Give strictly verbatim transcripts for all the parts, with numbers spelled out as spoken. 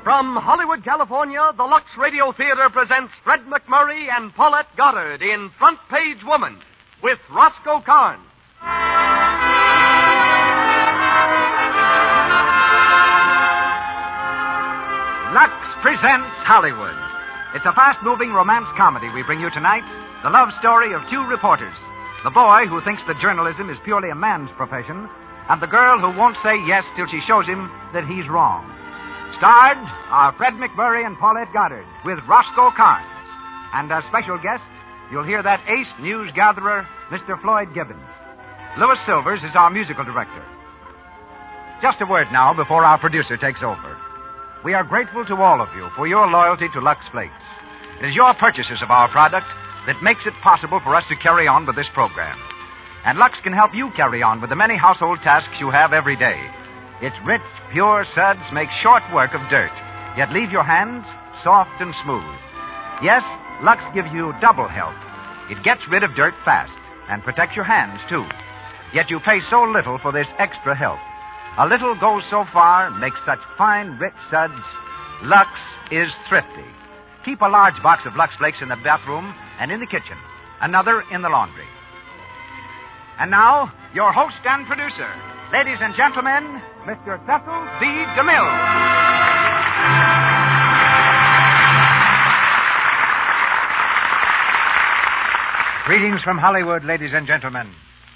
From Hollywood, California, the Lux Radio Theater presents Fred McMurray and Paulette Goddard in Front Page Woman with Roscoe Carnes. Lux presents Hollywood. It's a fast-moving romance comedy we bring you tonight, the love story of two reporters. The boy who thinks that journalism is purely a man's profession, and the girl who won't say yes till she shows him that he's wrong. Starred are Fred McMurray and Paulette Goddard with Roscoe Carnes. And as special guest, you'll hear that ace news gatherer, Mister Floyd Gibbons. Louis Silvers is our musical director. Just a word now before our producer takes over. We are grateful to all of you for your loyalty to Lux Flakes. It is your purchases of our product that makes it possible for us to carry on with this program. And Lux can help you carry on with the many household tasks you have every day. Its rich, pure suds make short work of dirt, yet leave your hands soft and smooth. Yes, Lux gives you double help. It gets rid of dirt fast and protects your hands, too. Yet you pay so little for this extra help. A little goes so far, makes such fine, rich suds. Lux is thrifty. Keep a large box of Lux Flakes in the bathroom and in the kitchen. Another in the laundry. And now, your host and producer. Ladies and gentlemen, Mister Cecil B. DeMille. Greetings from Hollywood, ladies and gentlemen.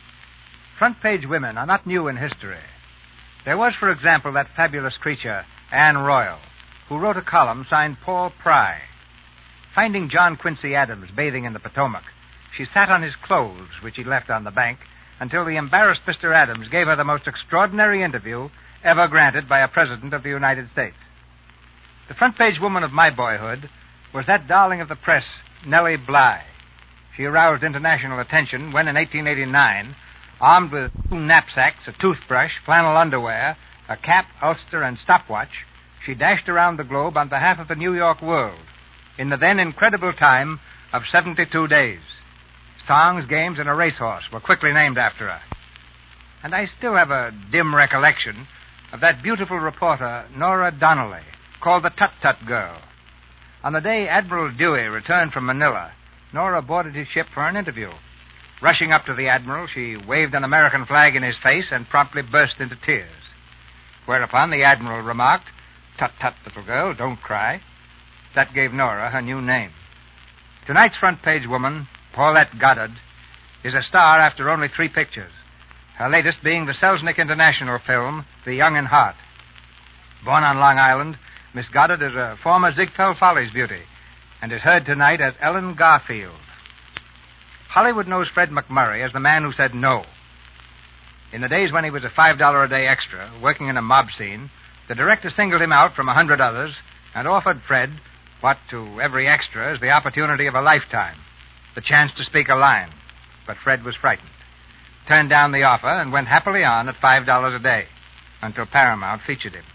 Front page women are not new in history. There was, for example, that fabulous creature, Anne Royal, who wrote a column signed Paul Pry. Finding John Quincy Adams bathing in the Potomac, she sat on his clothes, which he left on the bank, until the embarrassed Mister Adams gave her the most extraordinary interview ever granted by a president of the United States. The front page woman of my boyhood was that darling of the press, Nellie Bly. She aroused international attention when, in eighteen eighty-nine, armed with two knapsacks, a toothbrush, flannel underwear, a cap, ulster, and stopwatch, she dashed around the globe on behalf of the New York world in the then incredible time of seventy-two days. Songs, games, and a racehorse were quickly named after her. And I still have a dim recollection of that beautiful reporter, Nora Donnelly, called the Tut-Tut Girl. On the day Admiral Dewey returned from Manila, Nora boarded his ship for an interview. Rushing up to the Admiral, she waved an American flag in his face and promptly burst into tears. Whereupon the Admiral remarked, "Tut-tut, little girl, don't cry." That gave Nora her new name. Tonight's front page woman, Paulette Goddard, is a star after only three pictures, her latest being the Selznick International film, The Young in Heart. Born on Long Island, Miss Goddard is a former Ziegfeld Follies beauty and is heard tonight as Ellen Garfield. Hollywood knows Fred McMurray as the man who said no. In the days when he was a five dollars a day extra, working in a mob scene, the director singled him out from a hundred others and offered Fred what to every extra is the opportunity of a lifetime, the chance to speak a line. But Fred was frightened, turned down the offer, and went happily on at five dollars a day until Paramount featured him.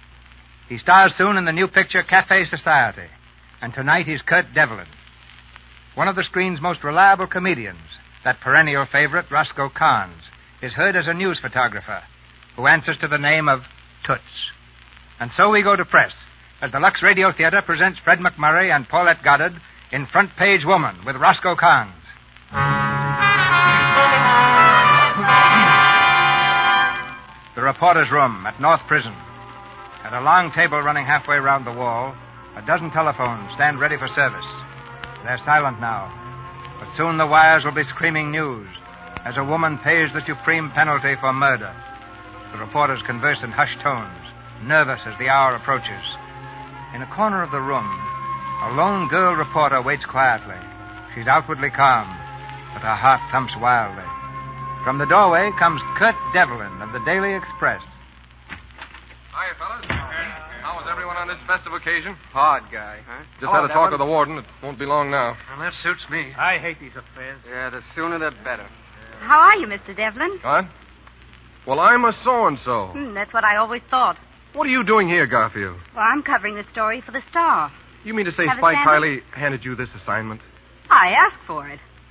He stars soon in the new picture Cafe Society, and tonight he's Kurt Devlin. One of the screen's most reliable comedians, that perennial favorite, Roscoe Carnes, is heard as a news photographer who answers to the name of Toots. And so we go to press as the Lux Radio Theater presents Fred McMurray and Paulette Goddard in Front Page Woman with Roscoe Carnes. The reporter's room at North Prison. At a long table running halfway round the wall, a dozen telephones stand ready for service. They're silent now, but soon the wires will be screaming news as a woman pays the supreme penalty for murder. The reporters converse in hushed tones, nervous as the hour approaches. In a corner of the room, a lone girl reporter waits quietly. She's outwardly calm, but her heart thumps wildly. From the doorway comes Kurt Devlin of the Daily Express. Hiya, fellas. How is everyone on this festive occasion? Hard guy, huh? Just had a talk with the warden. It won't be long now. Well, that suits me. I hate these affairs. Yeah, the sooner the better. How are you, Mister Devlin? What? Well, I'm a so-and-so. Hmm, that's what I always thought. What are you doing here, Garfield? Well, I'm covering the story for the Star. You mean to say Have a Spike sandwich? Kiley handed you this assignment? I asked for it.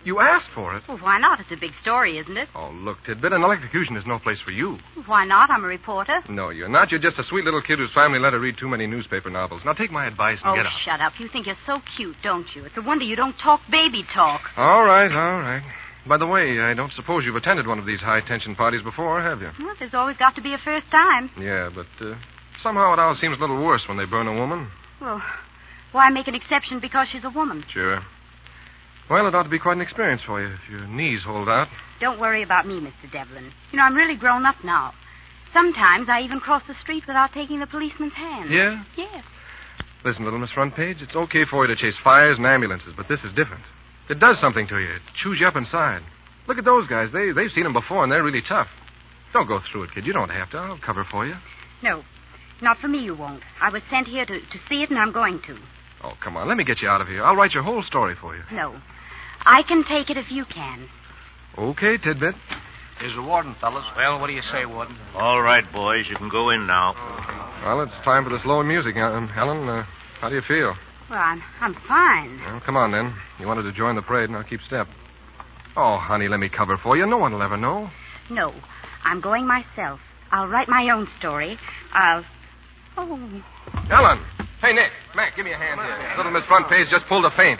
You asked for it. Well, why not? It's a big story, isn't it? Oh, look, Tidbit, an electrocution is no place for you. Why not? I'm a reporter. No, you're not. You're just a sweet little kid whose family let her read too many newspaper novels. Now take my advice and Oh, get out. shut up. You think you're so cute, don't you? It's a wonder you don't talk baby talk. All right, all right. By the way, I don't suppose you've attended one of these high-tension parties before, have you? Well, there's always got to be a first time. Yeah, but uh, somehow it always seems a little worse when they burn a woman. Well, why make an exception because she's a woman? Sure. Well, it ought to be quite an experience for you if your knees hold out. Don't worry about me, Mister Devlin. You know, I'm really grown up now. Sometimes I even cross the street without taking the policeman's hand. Yeah? Yes. Listen, little Miss Front Page, it's okay for you to chase fires and ambulances, but this is different. It does something to you. It chews you up inside. Look at those guys. They, they've seen them before, and they're really tough. Don't go through it, kid. You don't have to. I'll cover for you. No, not for me you won't. I was sent here to, to see it, and I'm going to. Oh, come on. Let me get you out of here. I'll write your whole story for you. No. I can take it if you can. Okay, Tidbit. Here's the warden, fellas. Well, what do you say, warden? All right, boys. You can go in now. Well, it's time for the slow music. Uh, Helen, uh, how do you feel? Well, I'm, I'm fine. Well, come on, then. You wanted to join the parade, and I'll keep step. Oh, honey, let me cover for you. No one will ever know. No, I'm going myself. I'll write my own story. I'll... Oh... Helen! Hey, Nick. Mac, give me a hand here. Little Miss Front Page just pulled a feint.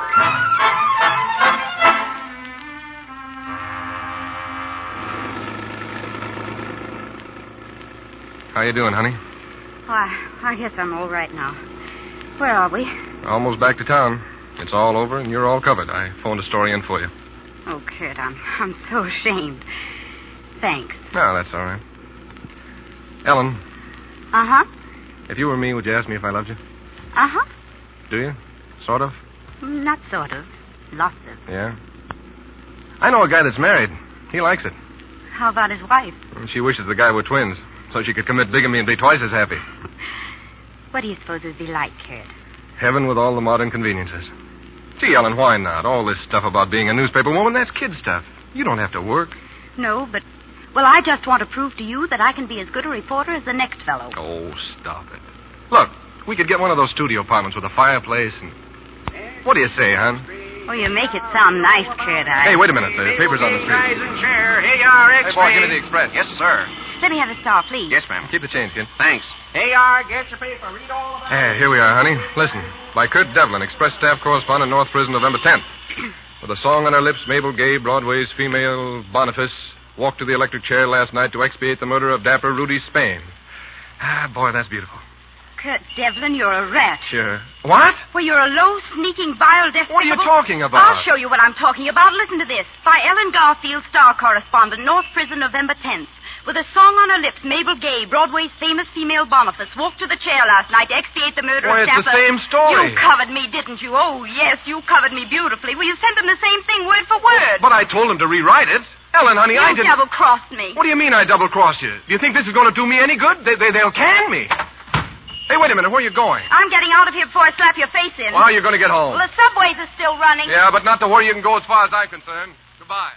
How you doing, honey? Oh, I, I guess I'm all right now. Where are we? Almost back to town. It's all over, and you're all covered. I phoned a story in for you. Oh, Kurt, I'm, I'm so ashamed. Thanks. No, that's all right. Ellen, Uh-huh. if you were me, would you ask me if I loved you? Uh-huh. Do you? Sort of? Not sort of. Lots of. Yeah? I know a guy that's married. He likes it. How about his wife? She wishes the guy were twins, so she could commit bigamy and be twice as happy. What do you suppose it'd be like, Kurt? Heaven with all the modern conveniences. Gee, Ellen, why not? All this stuff about being a newspaper woman, that's kid stuff. You don't have to work. No, but... Well, I just want to prove to you that I can be as good a reporter as the next fellow. Oh, stop it. Look, we could get one of those studio apartments with a fireplace and... What do you say, hon? Oh, you make it sound nice, Kurt. I... Hey, wait a minute. The paper's on the street. Rise and chair. Here you are, Hey, boy, give me the express. Yes, sir. Let me have a star, please. Yes, ma'am. Keep the change, kid. Thanks. Here you are. Get your paper. Read all about Hey, here we are, honey. Listen. By Kurt Devlin, Express staff correspondent, North Prison, November tenth. With a song on her lips, Mabel Gay, Broadway's female Boniface, walked to the electric chair last night to expiate the murder of dapper Rudy Spain. Ah, boy, that's beautiful. Kurt Devlin, you're a rat. Sure. What? Well, you're a low, sneaking, vile, despicable... What are you talking about? I'll show you what I'm talking about. Listen to this. By Ellen Garfield, star correspondent, North Prison, November tenth. With a song on her lips, Mabel Gay, Broadway's famous female Boniface, walked to the chair last night to expiate the murder Why, of it's the Dapper... same story. You covered me, didn't you? Oh, yes, you covered me beautifully. Well, you sent them the same thing, word for word. But I told him to rewrite it. Ellen, honey, you I didn't... double-crossed me. What do you mean I double-crossed you? Do you think this is going to do me any good? They, they, they'll can me. Hey, wait a minute. Where are you going? I'm getting out of here before I slap your face in. Well, how are you going to get home? Well, the subways are still running. Yeah, but not to where you can go as far as I'm concerned. Goodbye.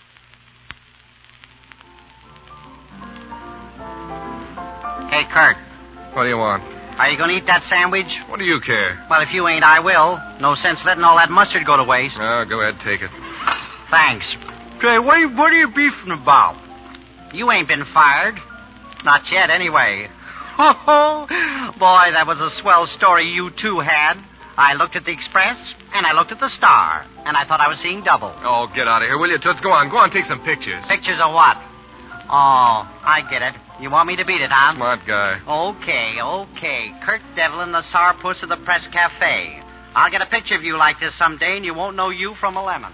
Hey, Kurt, What do you want? are you going to eat that sandwich? What do you care? Well, if you ain't, I will. No sense letting all that mustard go to waste. Oh, go ahead, take it. Thanks. Say, what, what are you beefing about? You ain't been fired. Not yet, anyway. Oh, boy, that was a swell story you two had. I looked at the Express, and I looked at the Star, and I thought I was seeing double. Oh, get out of here, will you, Toots? Go on, go on, take some pictures. Pictures of what? Oh, I get it. You want me to beat it, huh? Smart guy. Okay, okay. Kurt Devlin, the sourpuss of the Press Cafe. I'll get a picture of you like this someday, and you won't know you from a lemon.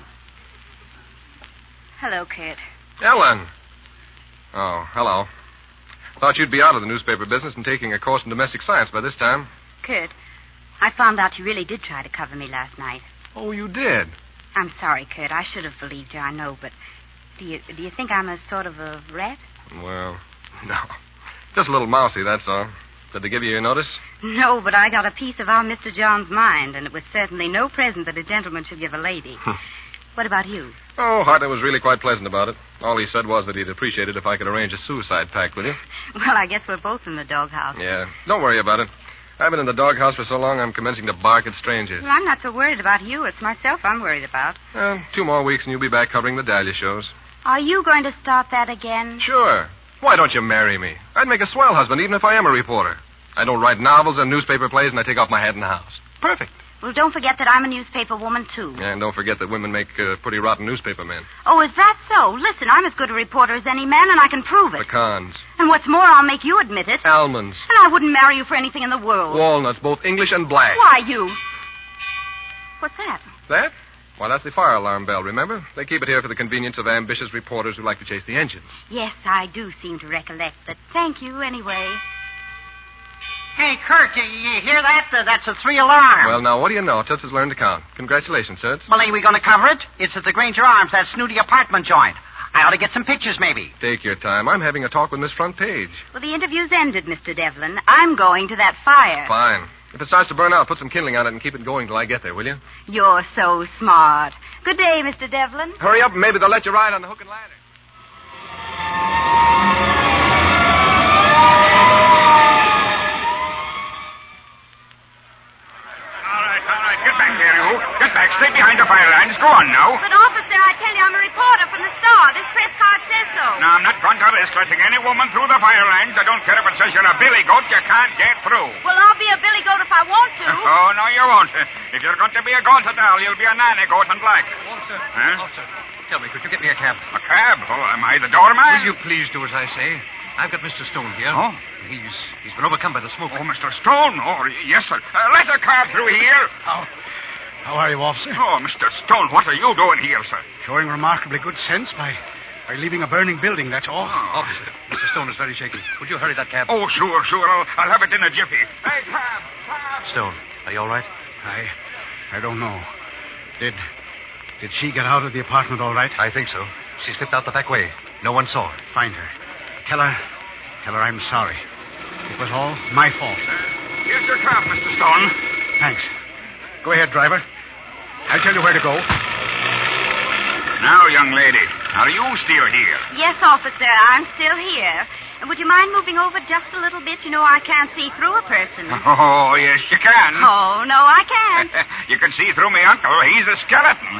Hello, Kurt. Ellen. Oh, hello. Thought you'd be out of the newspaper business and taking a course in domestic science by this time. Kurt, I found out you really did try to cover me last night. Oh, you did? I'm sorry, Kurt. I should have believed you, I know, but do you do you think I'm a sort of a rat? Well, no. Just a little mousy, that's all. Did they give you your notice? No, but I got a piece of our Mister John's mind, and it was certainly no present that a gentleman should give a lady. What about you? Oh, Hartley was really quite pleasant about it. All he said was that he'd appreciate it if I could arrange a suicide pact with you. Well, I guess we're both in the doghouse. Yeah. Don't worry about it. I've been in the doghouse for so long I'm commencing to bark at strangers. Well, I'm not so worried about you. It's myself I'm worried about. Well, two more weeks and you'll be back covering the Dahlia shows. Are you going to start that again? Sure. Why don't you marry me? I'd make a swell husband even if I am a reporter. I don't write novels and newspaper plays, and I take off my hat in the house. Perfect. Well, don't forget that I'm a newspaper woman, too. And don't forget that women make uh, pretty rotten newspaper men. Oh, is that so? Listen, I'm as good a reporter as any man, and I can prove it. Pecans. And what's more, I'll make you admit it. Almonds. And I wouldn't marry you for anything in the world. Walnuts, both English and black. Why, you... What's that? That? Why, that's the fire alarm bell, remember? They keep it here for the convenience of ambitious reporters who like to chase the engines. Yes, I do seem to recollect, but thank you anyway. Hey, Kurt, you, you hear that? Uh, that's a three alarm. Well, now, what do you know? Toots has learned to count. Congratulations, Toots. Well, ain't we going to cover it? It's at the Granger Arms, that snooty apartment joint. I ought to get some pictures, maybe. Take your time. I'm having a talk with Miss Front Page. Well, the interview's ended, Mister Devlin. I'm going to that fire. Fine. If it starts to burn out, put some kindling on it and keep it going till I get there, will you? You're so smart. Good day, Mister Devlin. Hurry up, and maybe they'll let you ride on the hook and ladder. Stay behind the fire lines. Go on now. But, officer, I tell you, I'm a reporter from the Star. This press card says so. No, I'm not going to risk letting any woman through the fire lines. I don't care if it says you're a billy goat. You can't get through. Well, I'll be a billy goat if I want to. Oh, no, you won't. If you're going to be a goat at all, you'll be a nanny goat in black. Officer. Huh? Officer, tell me, could you get me a cab? A cab? Oh, am I the doorman? Will you please do as I say? I've got Mister Stone here. Oh? He's he's been overcome by the smoke. Oh, Mister Stone. Oh, yes, sir. Uh, let a car through here. How, how are you, officer? Oh, Mister Stone, what are you doing here, sir? Showing remarkably good sense by, by leaving a burning building, that's all. Oh. Officer, Mister Stone is very shaky. Would you hurry that cab? Oh, sure, sure. I'll, I'll have it in a jiffy. Hey, cab, cab. Stone, are you all right? I, I don't know. Did, did she get out of the apartment all right? I think so. She slipped out the back way. No one saw her. Find her. Tell her, tell her I'm sorry. It was all my fault. Uh, here's your cab, Mister Stone. Thanks. Go ahead, driver. I'll tell you where to go. Now, young lady, are you still here? Yes, officer, I'm still here. And would you mind moving over just a little bit? You know I can't see through a person. Oh, yes, you can. Oh, no, I can't. You can see through me uncle. He's a skeleton.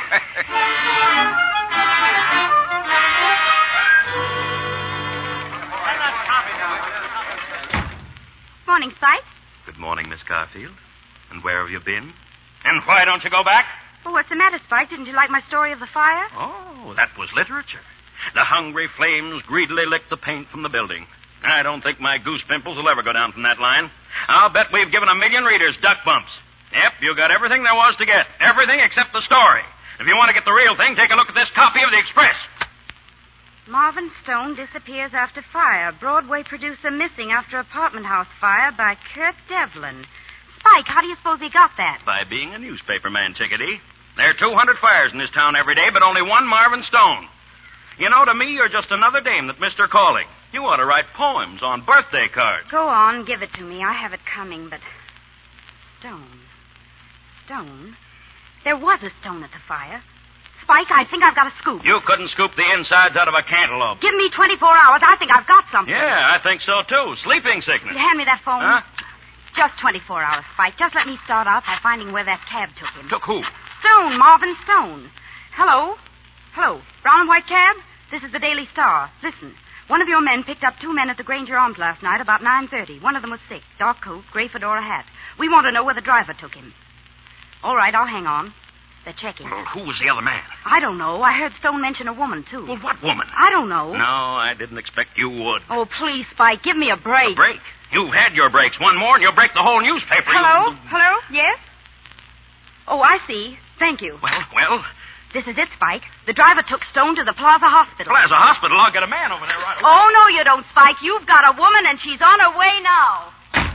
Morning, Spike. Good morning, Miss Garfield. And where have you been? And why don't you go back? Well, what's the matter, Spike? Didn't you like my story of the fire? Oh, that was literature. The hungry flames greedily licked the paint from the building. I don't think my goose pimples will ever go down from that line. I'll bet we've given a million readers duck bumps. Yep, you got everything there was to get. Everything except the story. If you want to get the real thing, take a look at this copy of the Express. Marvin Stone disappears after fire. Broadway producer missing after apartment house fire by Kurt Devlin. Spike, how do you suppose he got that? By being a newspaperman, Chickadee. There are two hundred fires in this town every day, but only one Marvin Stone. You know, to me, you're just another dame that missed her calling. You ought to write poems on birthday cards. Go on, give it to me. I have it coming, but... Stone. Stone? There was a stone at the fire. Spike, I think I've got a scoop. You couldn't scoop the insides out of a cantaloupe. Give me twenty-four hours. I think I've got something. Yeah, I think so, too. Sleeping sickness. Will you hand me that phone? Huh? Just twenty-four hours, Spike. Just let me start out by finding where that cab took him. Took who? Stone, Marvin Stone. Hello? Hello. Brown and white cab? This is the Daily Star. Listen. One of your men picked up two men at the Granger Arms last night about nine thirty. One of them was sick. Dark coat, gray fedora hat. We want to know where the driver took him. All right, I'll hang on. They're checking. Well, who was the other man? I don't know. I heard Stone mention a woman, too. Well, what woman? I don't know. No, I didn't expect you would. Oh, please, Spike, give me a break. A break? You've had your breaks. One more and you'll break the whole newspaper. Hello? You... Hello? Yes? Oh, I see. Thank you. Well, well... This is it, Spike. The driver took Stone to the Plaza Hospital. Plaza Hospital? I'll get a man over there right away. Oh, no, you don't, Spike. You've got a woman, and she's on her way now.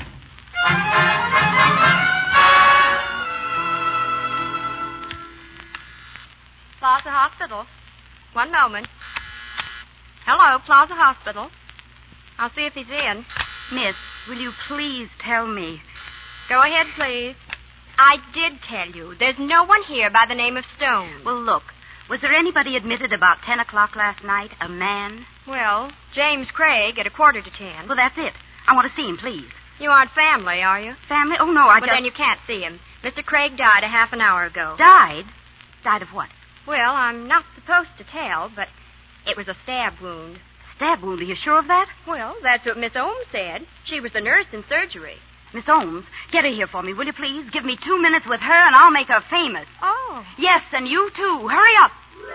Plaza Hospital. One moment. Hello, Plaza Hospital. I'll see if he's in. Miss, will you please tell me? Go ahead, please. I did tell you. There's no one here by the name of Stone. Well, look. Was there anybody admitted about ten o'clock last night? A man? Well, James Craig at a quarter to ten. Well, that's it. I want to see him, please. You aren't family, are you? Family? Oh, no, I Well, just... then you can't see him. Mister Craig died a half an hour ago. Died? Died of what? Well, I'm not supposed to tell, but it was a stab wound. Stab wound, are you sure of that? Well, that's what Miss Ohms said. She was the nurse in surgery. Miss Ohms, get her here for me, will you please? Give me two minutes with her, and I'll make her famous. Oh. Yes, and you, too. Hurry up.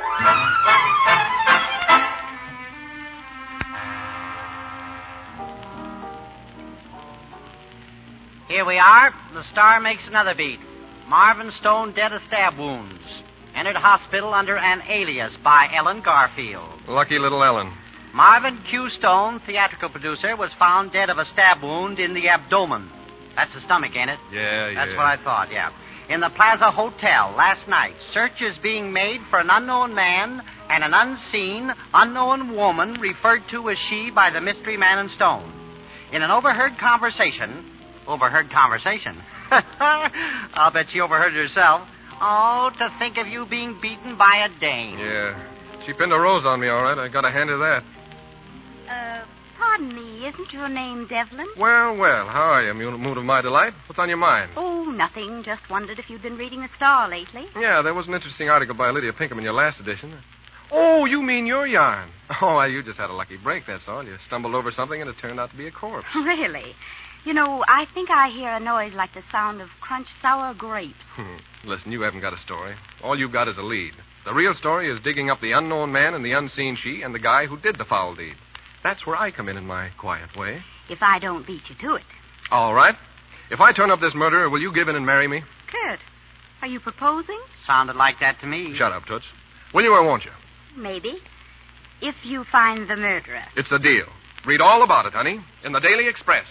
Here we are. The Star makes another beat. Marvin Stone dead of stab wounds. Entered hospital under an alias by Ellen Garfield. Lucky little Ellen. Marvin Q. Stone, theatrical producer, was found dead of a stab wound in the abdomen. That's the stomach, ain't it? Yeah, yeah. That's what I thought, yeah. In the Plaza Hotel last night, search is being made for an unknown man and an unseen, unknown woman referred to as she by the mystery man in Stone. In an overheard conversation... Overheard conversation? I'll bet she overheard it herself. Oh, to think of you being beaten by a dame. Yeah. She pinned a rose on me, all right. I got to hand her that. Uh, pardon me. Isn't your name Devlin? Well, well. How are you, mood of my delight? What's on your mind? Oh, nothing. Just wondered if you'd been reading the Star lately. Yeah, there was an interesting article by Lydia Pinkham in your last edition. Oh, you mean your yarn. Oh, well, you just had a lucky break, that's all. You stumbled over something and it turned out to be a corpse. Really? You know, I think I hear a noise like the sound of crunched sour grapes. Listen, you haven't got a story. All you've got is a lead. The real story is digging up the unknown man and the unseen she and the guy who did the foul deed. That's where I come in in my quiet way. If I don't beat you to it. All right. If I turn up this murderer, will you give in and marry me? Kurt, are you proposing? Sounded like that to me. Shut up, Toots. Will you or won't you? Maybe. If you find the murderer. It's the deal. Read all about it, honey, in the Daily Express.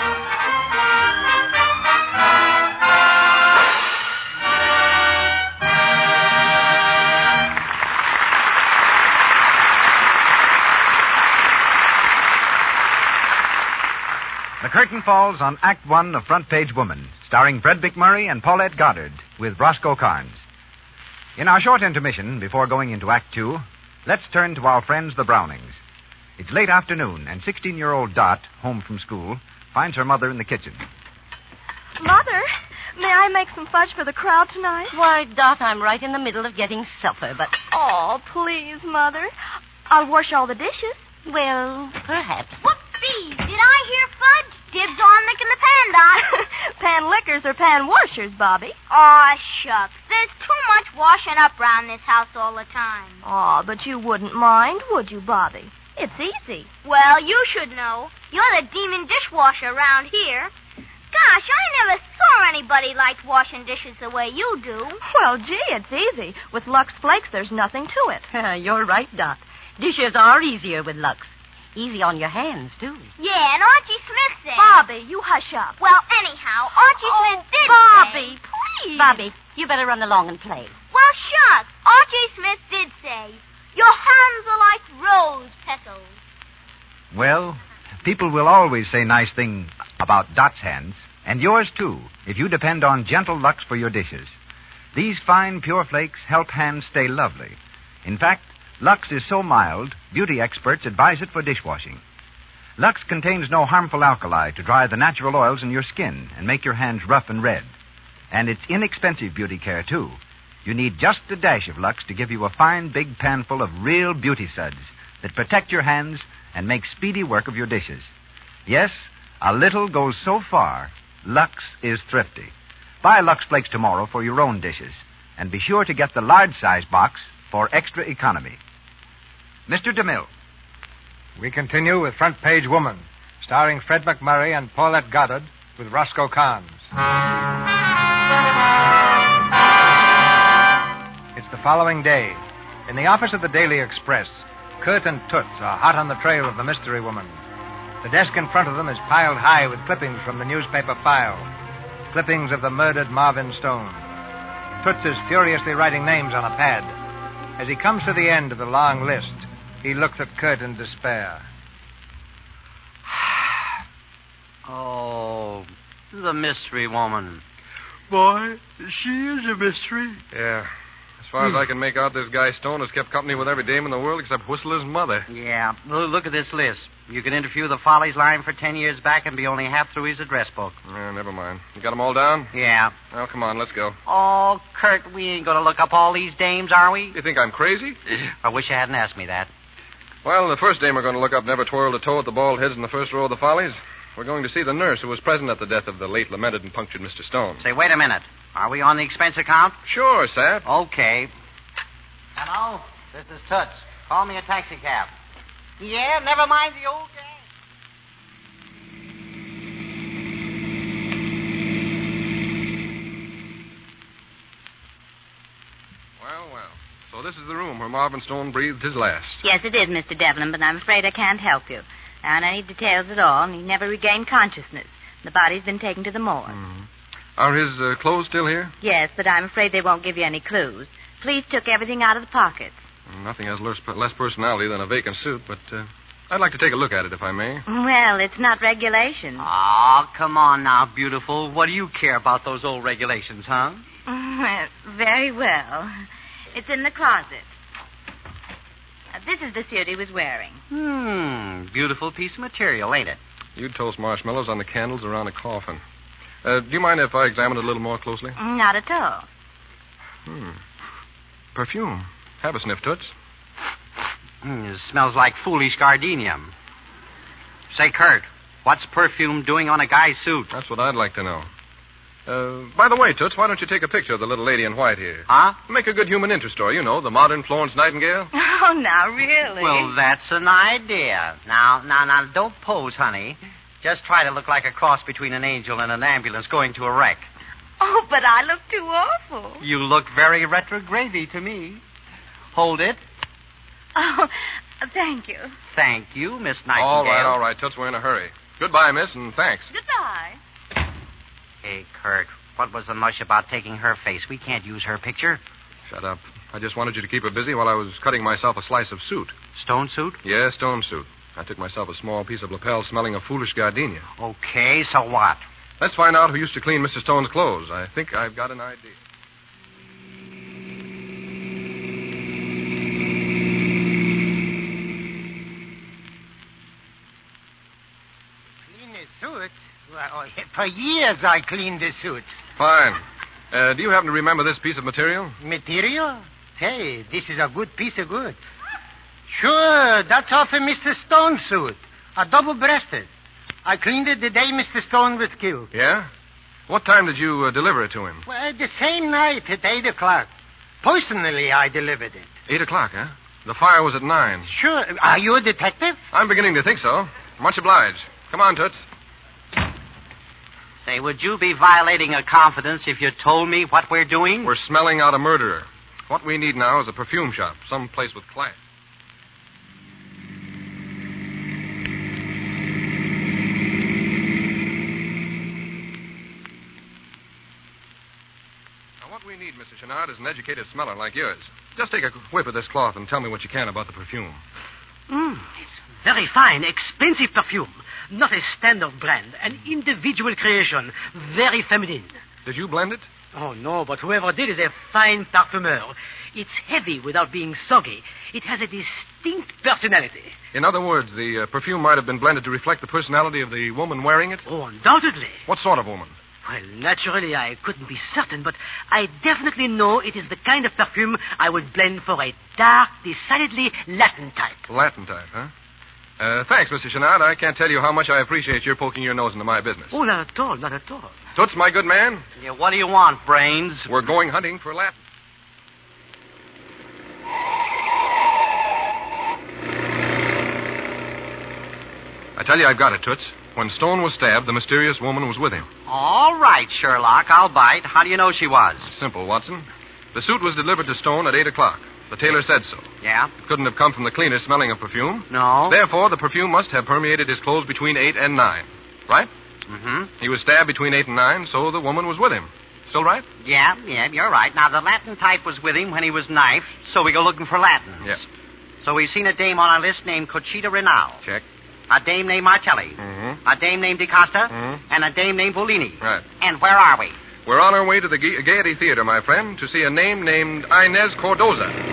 The curtain falls on Act One of Front Page Woman, starring Fred McMurray and Paulette Goddard, with Roscoe Carnes. In our short intermission, before going into Act Two, let's turn to our friends, the Brownings. It's late afternoon, and sixteen-year-old Dot, home from school, finds her mother in the kitchen. Mother, may I make some fudge for the crowd tonight? Why, Dot, I'm right in the middle of getting supper, but... Oh, please, Mother. I'll wash all the dishes. Well, perhaps. Whoopsie! Did I hear fudge? Dibs on licking the pan, Dot. Pan lickers or pan washers, Bobby? Aw, shucks. There's too much washing up round this house all the time. Aw, but you wouldn't mind, would you, Bobby? It's easy. Well, you should know. You're the demon dishwasher around here. Gosh, I never saw anybody like washing dishes the way you do. Well, gee, it's easy. With Lux Flakes, there's nothing to it. You're right, Dot. Dishes are easier with Lux. Easy on your hands, too. Yeah, and Archie Smith said... Bobby, you hush up. Well, anyhow, Archie oh, Smith did Bobby, say... please. Bobby, you better run along and play. Well, shucks. Archie Smith did say, your hands are like rose petals. Well, people will always say nice things about Dot's hands, and yours, too, if you depend on gentle Lux for your dishes. These fine, pure flakes help hands stay lovely. In fact, Lux is so mild, beauty experts advise it for dishwashing. Lux contains no harmful alkali to dry the natural oils in your skin and make your hands rough and red. And it's inexpensive beauty care, too. You need just a dash of Lux to give you a fine, big panful of real beauty suds that protect your hands and make speedy work of your dishes. Yes, a little goes so far. Lux is thrifty. Buy Lux Flakes tomorrow for your own dishes, and be sure to get the large size box for extra economy. Mister DeMille. We continue with Front Page Woman, starring Fred McMurray and Paulette Goddard, with Roscoe Carnes. It's the following day. In the office of the Daily Express, Kurt and Toots are hot on the trail of the mystery woman. The desk in front of them is piled high with clippings from the newspaper file. Clippings of the murdered Marvin Stone. Toots is furiously writing names on a pad. As he comes to the end of the long list, he looks at Kurt in despair. Oh, the mystery woman. Boy, she is a mystery. Yeah. As far as I can make out, this guy Stone has kept company with every dame in the world except Whistler's mother. Yeah. Well, look at this list. You can interview the Follies line for ten years back and be only half through his address book. Yeah, never mind. You got them all down? Yeah. Well, come on, let's go. Oh, Kurt, we ain't going to look up all these dames, are we? You think I'm crazy? I wish you hadn't asked me that. Well, the first dame we're going to look up never twirled a toe at the bald heads in the first row of the Follies. We're going to see the nurse who was present at the death of the late lamented and punctured Mister Stone. Say, wait a minute. Are we on the expense account? Sure, Sap. Okay. Hello? This is Toots. Call me a taxi cab. Yeah, never mind the old gang. Well, well. So this is the room where Marvin Stone breathed his last. Yes, it is, Mister Devlin, but I'm afraid I can't help you. There aren't any details at all, and he never regained consciousness. The body's been taken to the morgue. Mm-hmm. Are his uh, clothes still here? Yes, but I'm afraid they won't give you any clues. Police took everything out of the pockets. Nothing has less, less personality than a vacant suit, but uh, I'd like to take a look at it, if I may. Well, it's not regulations. Oh, come on now, beautiful. What do you care about those old regulations, huh? Very well. It's in the closet. Uh, this is the suit he was wearing. Hmm, beautiful piece of material, ain't it? You'd toast marshmallows on the candles around a coffin. Uh, do you mind if I examine it a little more closely? Not at all. Hmm. Perfume. Have a sniff, Toots. Mm, it smells like foolish gardenium. Say, Kurt, what's perfume doing on a guy's suit? That's what I'd like to know. Uh, by the way, Toots, why don't you take a picture of the little lady in white here? Huh? Make a good human interest story, you know, the modern Florence Nightingale. Oh, now, really? Well, that's an idea. Now, now, now, don't pose, honey. Just try to look like a cross between an angel and an ambulance going to a wreck. Oh, but I look too awful. You look very retrograde to me. Hold it. Oh, thank you. Thank you, Miss Nightingale. All right, all right, Toots, we're in a hurry. Goodbye, miss, and thanks. Goodbye. Hey, Kurt, what was the mush about taking her face? We can't use her picture. Shut up. I just wanted you to keep her busy while I was cutting myself a slice of suit. Stone suit? Yeah, stone suit. I took myself a small piece of lapel smelling of foolish gardenia. Okay, so what? Let's find out who used to clean Mister Stone's clothes. I think I've got an idea. Clean the suit? Well, for years I cleaned the suit. Fine. Uh, do you happen to remember this piece of material? Material? Hey, this is a good piece of good. Sure, that's off of Mister Stone's suit. A double-breasted. I cleaned it the day Mister Stone was killed. Yeah? What time did you uh, deliver it to him? Well, the same night at eight o'clock. Personally, I delivered it. Eight o'clock, huh? The fire was at nine. Sure. Are you a detective? I'm beginning to think so. Much obliged. Come on, Toots. Say, would you be violating a confidence if you told me what we're doing? We're smelling out a murderer. What we need now is a perfume shop, some place with class. We need, Mister Chenard, is an educated smeller like yours. Just take a whiff of this cloth and tell me what you can about the perfume. Mm, it's very fine, expensive perfume. Not a standard brand, an individual creation, very feminine. Did you blend it? Oh, no, but whoever did is a fine parfumeur. It's heavy without being soggy. It has a distinct personality. In other words, the uh, perfume might have been blended to reflect the personality of the woman wearing it? Oh, undoubtedly. What sort of woman? Well, naturally, I couldn't be certain, but I definitely know it is the kind of perfume I would blend for a dark, decidedly Latin type. Latin type, huh? Uh, thanks, Mister Chenard. I can't tell you how much I appreciate your poking your nose into my business. Oh, not at all, not at all. Toots, my good man. Yeah, what do you want, Brains? We're going hunting for Latin. I tell you, I've got it, Toots. When Stone was stabbed, the mysterious woman was with him. All right, Sherlock, I'll bite. How do you know she was? Simple, Watson. The suit was delivered to Stone at eight o'clock. The tailor said so. Yeah? It couldn't have come from the cleaner smelling of perfume. No. Therefore, the perfume must have permeated his clothes between eight and nine. Right? Mm-hmm. He was stabbed between eight and nine, so the woman was with him. Still right? Yeah, yeah, you're right. Now, the Latin type was with him when he was knifed, so we go looking for Latins. Yes. So we've seen a dame on our list named Conchita Renal. Check. A dame named Martelli. Mm-hmm. A dame named DiCosta. Mm-hmm. And a dame named Volini. Right. And where are we? We're on our way to the Ga- Gaiety Theater, my friend, to see a name named Inez Cordoza.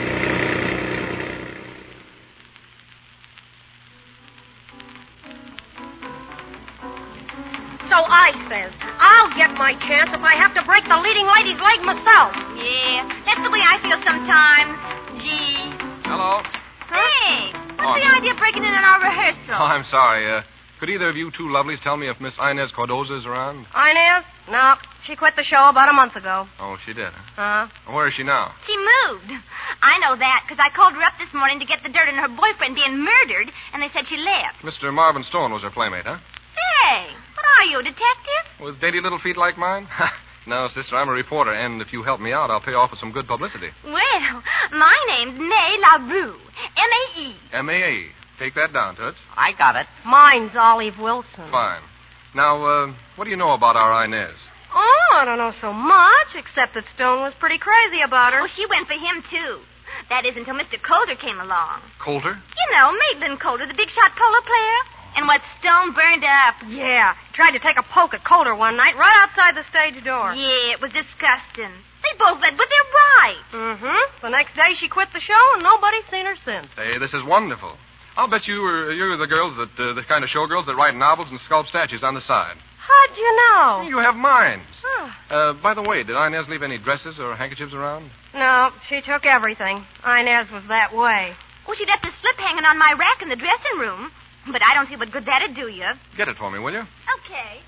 So I says, I'll get my chance if I have to break the leading lady's leg myself. Yeah, that's the way I feel sometimes. Gee. Hello. Hey, what's Oh, the I'm- idea of breaking in on our rehearsal? Oh, I'm sorry. Uh, could either of you two lovelies tell me if Miss Inez Cordoza is around? Inez? No, she quit the show about a month ago. Oh, she did, huh? Huh? Where is she now? She moved. I know that because I called her up this morning to get the dirt on her boyfriend being murdered, and they said she left. Mister Marvin Stone was her playmate, huh? Say, what are you, a detective? With dainty little feet like mine? No, sister, I'm a reporter, and if you help me out, I'll pay off with some good publicity. Well, my name's May LaRue. M A E. M A A. Take that down, Toots. I got it. Mine's Olive Wilson. Fine. Now, uh, what do you know about our Inez? Oh, I don't know so much, except that Stone was pretty crazy about her. Oh, she went for him, too. That is until Mister Coulter came along. Coulter? You know, Maitland Coulter, the big shot polo player. And what Stone burned up. Yeah, tried to take a poke at Coulter one night right outside the stage door. Yeah, it was disgusting. They both led with their right. Mm-hmm. The next day she quit the show, and nobody's seen her since. Hey, this is wonderful. I'll bet you were you're the girls that uh, the kind of showgirls that write novels and sculpt statues on the side. How'd you know? You have minds. Huh. Uh, by the way, did Inez leave any dresses or handkerchiefs around? No, she took everything. Inez was that way. Oh, she left a slip hanging on my rack in the dressing room. But I don't see what good that'd do you. Get it for me, will you? Okay.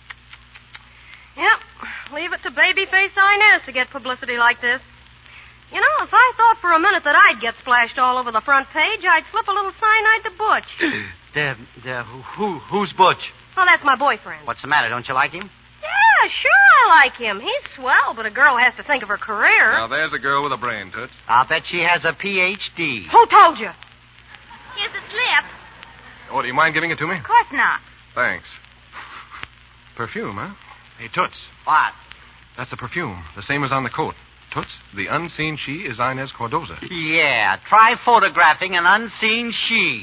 Yep. Leave it to babyface Inez to get publicity like this. You know, if I thought for a minute that I'd get splashed all over the front page, I'd slip a little cyanide to Butch. There, there, who, who's Butch? Well, that's my boyfriend. What's the matter? Don't you like him? Yeah, sure I like him. He's swell, but a girl has to think of her career. Now, there's a girl with a brain, Toots. I'll bet she has a P H D. Who told you? Here's the slip. Oh, do you mind giving it to me? Of course not. Thanks. Perfume, huh? Hey, Toots. What? That's the perfume, the same as on the coat. Toots, the unseen she is Inez Cordoza. Yeah, try photographing an unseen she.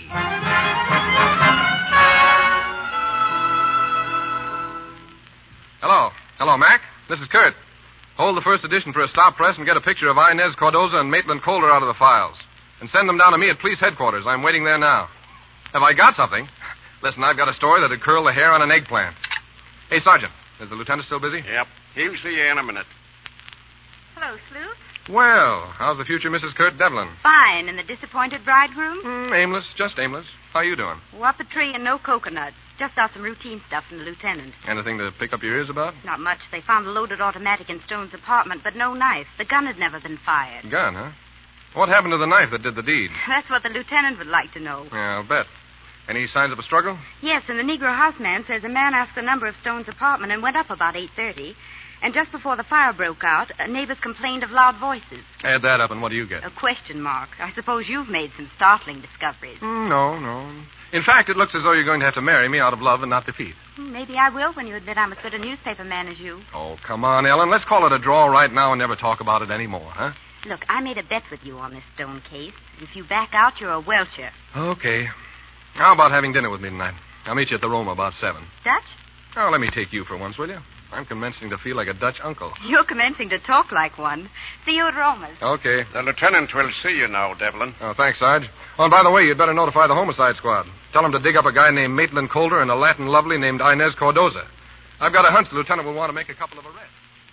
Hello. Hello, Mac. This is Kurt. Hold the first edition for a stop press and get a picture of Inez Cordoza and Maitland Coulter out of the files. And send them down to me at police headquarters. I'm waiting there now. Have I got something? Listen, I've got a story that'd curl the hair on an eggplant. Hey, Sergeant, is the lieutenant still busy? Yep. He'll see you in a minute. Hello, Sleuth. Well, how's the future Missus Kurt Devlin? Fine. And the disappointed bridegroom? Mm, aimless, just aimless. How you doing? Up a tree and no coconuts. Just saw some routine stuff from the lieutenant. Anything to pick up your ears about? Not much. They found a loaded automatic in Stone's apartment, but no knife. The gun had never been fired. Gun, huh? What happened to the knife that did the deed? That's what the lieutenant would like to know. Yeah, I'll bet. Any signs of a struggle? Yes, and the Negro houseman says a man asked the number of Stone's apartment and went up about eight thirty. And just before the fire broke out, uh, neighbors complained of loud voices. Add that up, and what do you get? A question mark. I suppose you've made some startling discoveries. Mm, no, no. In fact, it looks as though you're going to have to marry me out of love and not defeat. Maybe I will when you admit I'm as good a newspaper man as you. Oh, come on, Ellen. Let's call it a draw right now and never talk about it anymore, huh? Look, I made a bet with you on this Stone case. If you back out, you're a welcher. Okay. How about having dinner with me tonight? I'll meet you at the Roma about seven. Dutch? Oh, let me take you for once, will you? I'm commencing to feel like a Dutch uncle. You're commencing to talk like one. See you at Roma's. Okay. The lieutenant will see you now, Devlin. Oh, thanks, Sarge. Oh, and by the way, you'd better notify the homicide squad. Tell them to dig up a guy named Maitland Coulter and a Latin lovely named Inez Cordoza. I've got a hunch the lieutenant will want to make a couple of arrests.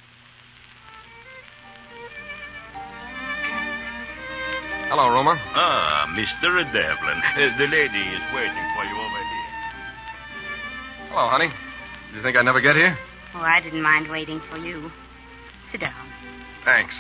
Hello, Roma. Ah, Mister Devlin. Uh, the lady is waiting for you over here. Hello, honey. Did you think I'd never get here? Oh, I didn't mind waiting for you. Sit down. Thanks.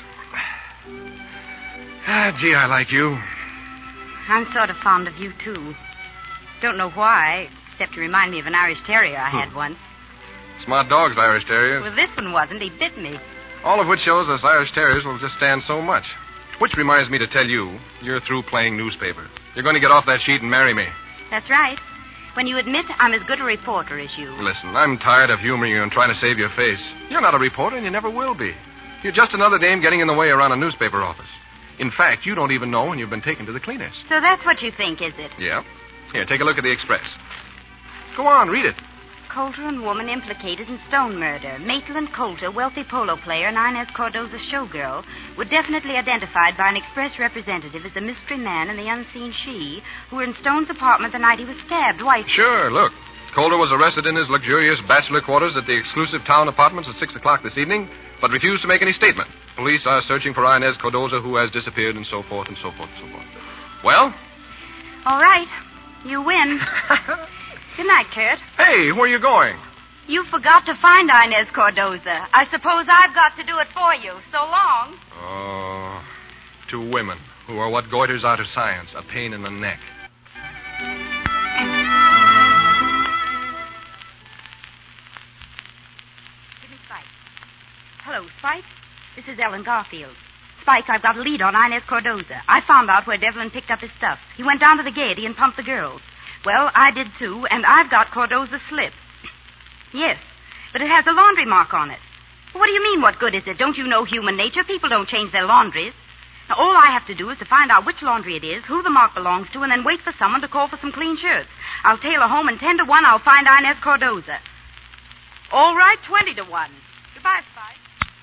Ah, gee, I like you. I'm sort of fond of you, too. Don't know why, except you remind me of an Irish Terrier I had once. Smart dogs, Irish Terriers. Well, this one wasn't. He bit me. All of which shows us Irish Terriers will just stand so much. Which reminds me to tell you, you're through playing newspaper. You're going to get off that sheet and marry me. That's right. When you admit I'm as good a reporter as you. Listen, I'm tired of humoring you and trying to save your face. You're not a reporter, and you never will be. You're just another dame getting in the way around a newspaper office. In fact, you don't even know when you've been taken to the cleaners. So that's what you think, is it? Yeah. Here, take a look at the Express. Go on, read it. Coulter and woman implicated in Stone murder. Maitland Coulter, wealthy polo player, and Inez Cardoza showgirl, were definitely identified by an express representative as the mystery man and the unseen she who were in Stone's apartment the night he was stabbed. Why... Sure, look. Coulter was arrested in his luxurious bachelor quarters at the exclusive town apartments at six o'clock this evening, but refused to make any statement. Police are searching for Inez Cardoza, who has disappeared, and so forth, and so forth, and so forth. Well? All right. You win. Good night, Kurt. Hey, where are you going? You forgot to find Inez Cardoza. I suppose I've got to do it for you. So long. Oh, two women who are what goiters out of science, a pain in the neck. Give me Spike. Hello, Spike. This is Ellen Garfield. Spike, I've got a lead on Inez Cardoza. I found out where Devlin picked up his stuff. He went down to the Gaiety and pumped the girls. Well, I did too, and I've got Cardoza's slip. Yes, but it has a laundry mark on it. What do you mean, what good is it? Don't you know human nature? People don't change their laundries. Now, all I have to do is to find out which laundry it is, who the mark belongs to, and then wait for someone to call for some clean shirts. I'll tailor home, and ten to one, I'll find Inez Cardoza. All right, twenty to one. Goodbye, Spike.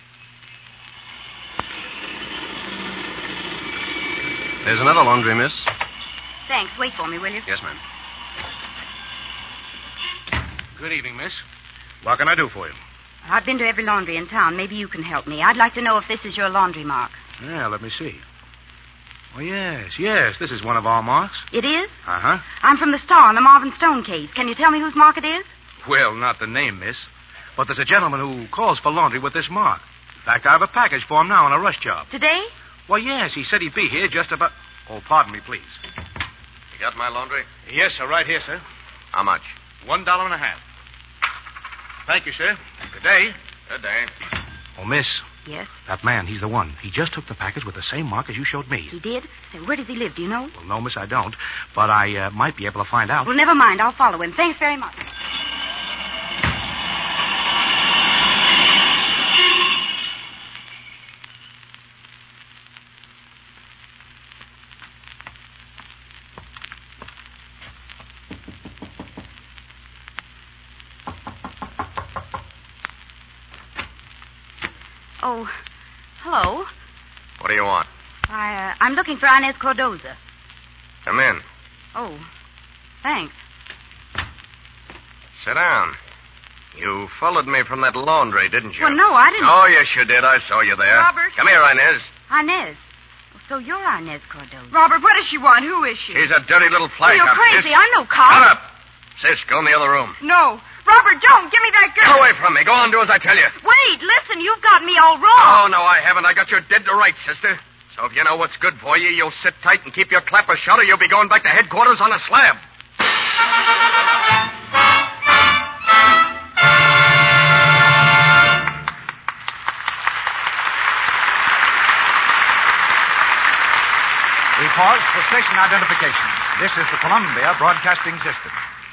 There's another laundry, miss. Thanks. Wait for me, will you? Yes, ma'am. Good evening, miss. What can I do for you? I've been to every laundry in town. Maybe you can help me. I'd like to know if this is your laundry mark. Yeah, let me see. Oh, yes, yes. This is one of our marks. It is? Uh-huh. I'm from the Star on the Marvin Stone case. Can you tell me whose mark it is? Well, not the name, miss. But there's a gentleman who calls for laundry with this mark. In fact, I have a package for him now on a rush job. Today? Well, yes. He said he'd be here just about... Oh, pardon me, please. You got my laundry? Yes, sir. Right here, sir. How much? One dollar and a half. Thank you, sir. Good day. Good day. Oh, miss. Yes? That man, he's the one. He just took the package with the same mark as you showed me. He did? Say, where does he live? Do you know? Well, no, miss, I don't. But I uh, might be able to find out. Well, never mind. I'll follow him. Thanks very much. Oh, hello. What do you want? I, uh, I'm looking for Inez Cardoza. Come in. Oh, thanks. Sit down. You followed me from that laundry, didn't you? Well, no, I didn't. Oh, yes, you did. I saw you there. Robert. Come here, Inez. Inez. So you're Inez Cardoza. Robert, what does she want? Who is she? She's a dirty little flag. You're crazy. Sis. I'm no cop. Shut up. Sis, go in the other room. No. Robert, don't. Give me that gun. Get away from me. Go on, do as I tell you. Wait, listen. You've got me all wrong. Oh, no, I haven't. I got you dead to rights, sister. So if you know what's good for you, you'll sit tight and keep your clapper shut, or you'll be going back to headquarters on a slab. We pause for station identification. This is the Columbia Broadcasting System.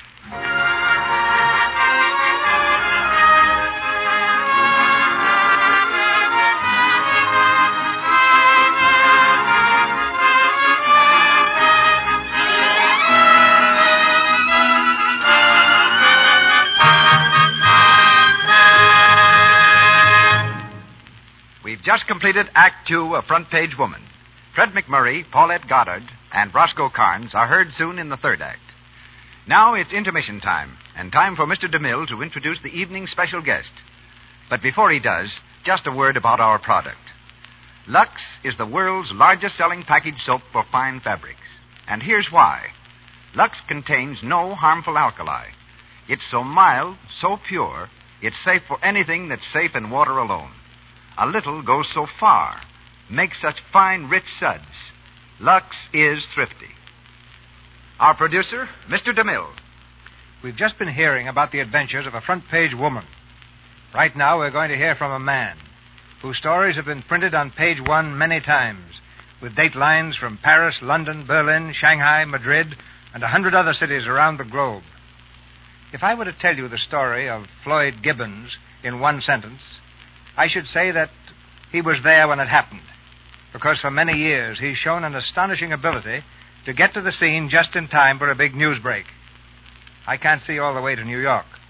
We've just completed Act Two of Front Page Woman. Fred McMurray, Paulette Goddard, and Roscoe Carnes are heard soon in the third act. Now it's intermission time, and time for Mister DeMille to introduce the evening's special guest. But before he does, just a word about our product. Lux is the world's largest selling package soap for fine fabrics. And here's why. Lux contains no harmful alkali. It's so mild, so pure, it's safe for anything that's safe in water alone. A little goes so far. Makes such fine, rich suds. Lux is thrifty. Our producer, Mister DeMille. We've just been hearing about the adventures of a front-page woman. Right now, we're going to hear from a man whose stories have been printed on page one many times, with date lines from Paris, London, Berlin, Shanghai, Madrid, and a hundred other cities around the globe. If I were to tell you the story of Floyd Gibbons in one sentence, I should say that he was there when it happened, because for many years he's shown an astonishing ability to get to the scene just in time for a big news break. I can't see all the way to New York,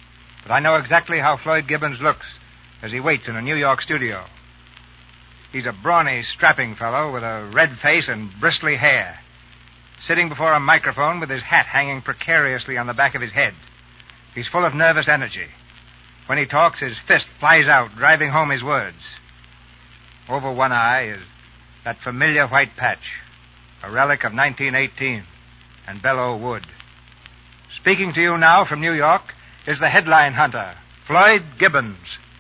But I know exactly how Floyd Gibbons looks as he waits in a New York studio. He's a brawny, strapping fellow with a red face and bristly hair, sitting before a microphone with his hat hanging precariously on the back of his head. He's full of nervous energy. When he talks, his fist flies out, driving home his words. Over one eye is that familiar white patch, a relic of nineteen eighteen, and Belleau Wood. Speaking to you now from New York is the headline hunter, Floyd Gibbons.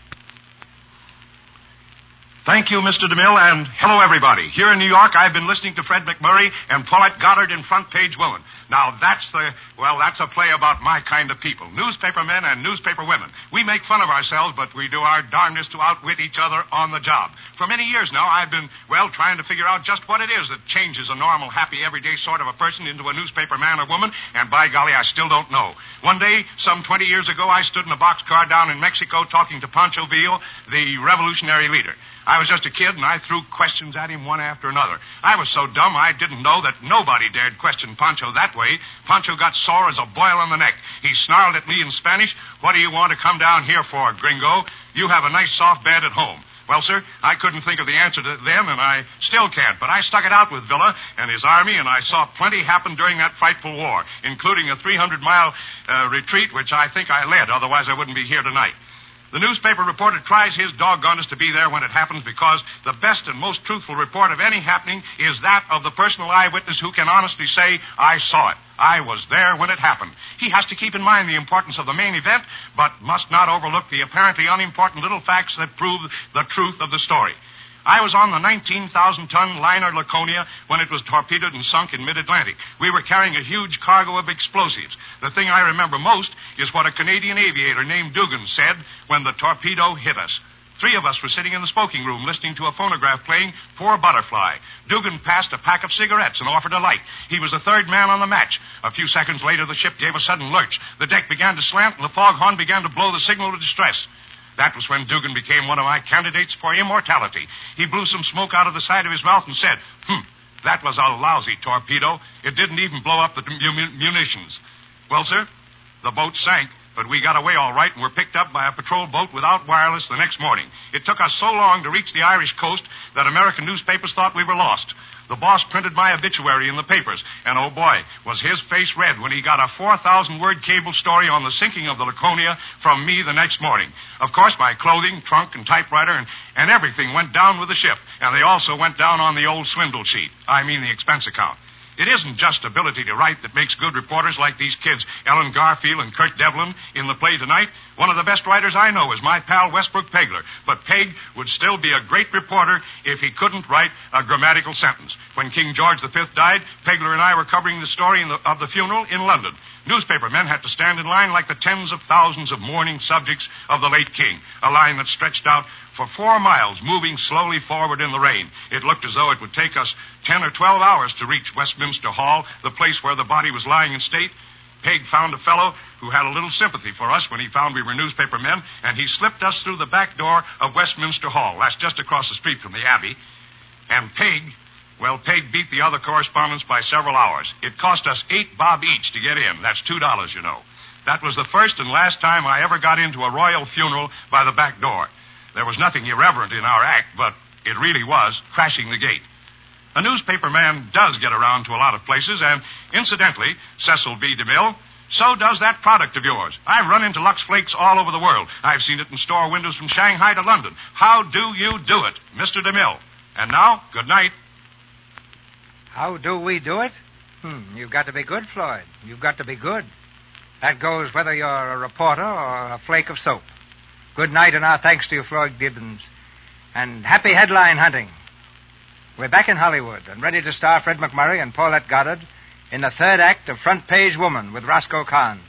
Thank you, Mister DeMille, and hello, everybody. Here in New York, I've been listening to Fred McMurray and Paulette Goddard in Front Page Woman. Now, that's the, well, that's a play about my kind of people, newspaper men and newspaper women. We make fun of ourselves, but we do our darndest to outwit each other on the job. For many years now, I've been, well, trying to figure out just what it is that changes a normal, happy, everyday sort of a person into a newspaper man or woman, and by golly, I still don't know. One day, some twenty years ago, I stood in a boxcar down in Mexico talking to Pancho Villa, the revolutionary leader. I was just a kid, and I threw questions at him one after another. I was so dumb I didn't know that nobody dared question Pancho that way. Pancho got sore as a boil on the neck. He snarled at me in Spanish, "What do you want to come down here for, gringo? You have a nice soft bed at home." Well, sir, I couldn't think of the answer to it then, and I still can't. But I stuck it out with Villa and his army, and I saw plenty happen during that frightful war, including a three hundred mile uh, retreat, which I think I led. Otherwise, I wouldn't be here tonight. The newspaper reporter tries his doggonest to be there when it happens because the best and most truthful report of any happening is that of the personal eyewitness who can honestly say, "I saw it. I was there when it happened." He has to keep in mind the importance of the main event, but must not overlook the apparently unimportant little facts that prove the truth of the story. I was on the nineteen thousand ton liner Laconia when it was torpedoed and sunk in mid-Atlantic. We were carrying a huge cargo of explosives. The thing I remember most is what a Canadian aviator named Dugan said when the torpedo hit us. Three of us were sitting in the smoking room listening to a phonograph playing Poor Butterfly. Dugan passed a pack of cigarettes and offered a light. He was the third man on the match. A few seconds later, the ship gave a sudden lurch. The deck began to slant, and the foghorn began to blow the signal of distress. That was when Dugan became one of my candidates for immortality. He blew some smoke out of the side of his mouth and said, "Hmm, that was a lousy torpedo. It didn't even blow up the mun- munitions. Well, sir, the boat sank, but we got away all right and were picked up by a patrol boat without wireless the next morning. It took us so long to reach the Irish coast that American newspapers thought we were lost. The boss printed my obituary in the papers, and oh boy, was his face red when he got a four thousand word cable story on the sinking of the Laconia from me the next morning. Of course, my clothing, trunk, and typewriter and, and everything went down with the ship, and they also went down on the old swindle sheet. I mean the expense account. It isn't just ability to write that makes good reporters like these kids, Ellen Garfield and Kurt Devlin, in the play tonight. One of the best writers I know is my pal Westbrook Pegler. But Peg would still be a great reporter if he couldn't write a grammatical sentence. When King George the Fifth died, Pegler and I were covering the story in the, of the funeral in London. Newspaper men had to stand in line like the tens of thousands of mourning subjects of the late king, a line that stretched out for four miles, moving slowly forward in the rain. It looked as though it would take us ten or twelve hours to reach Westminster Hall, the place where the body was lying in state. Peg found a fellow who had a little sympathy for us when he found we were newspaper men, and he slipped us through the back door of Westminster Hall. That's just across the street from the Abbey. And Peg, well, Peg beat the other correspondents by several hours. It cost us eight bob each to get in. That's two dollars, you know. That was the first and last time I ever got into a royal funeral by the back door. There was nothing irreverent in our act, but it really was crashing the gate. A newspaper man does get around to a lot of places, and incidentally, Cecil B. DeMille, so does that product of yours. I've run into Lux Flakes all over the world. I've seen it in store windows from Shanghai to London. How do you do it, Mister DeMille? And now, good night. How do we do it? Hmm, you've got to be good, Floyd. You've got to be good. That goes whether you're a reporter or a flake of soap. Good night, and our thanks to you, Floyd Gibbons. And happy headline hunting. We're back in Hollywood and ready to star Fred McMurray and Paulette Goddard in the third act of Front Page Woman with Roscoe Carnes.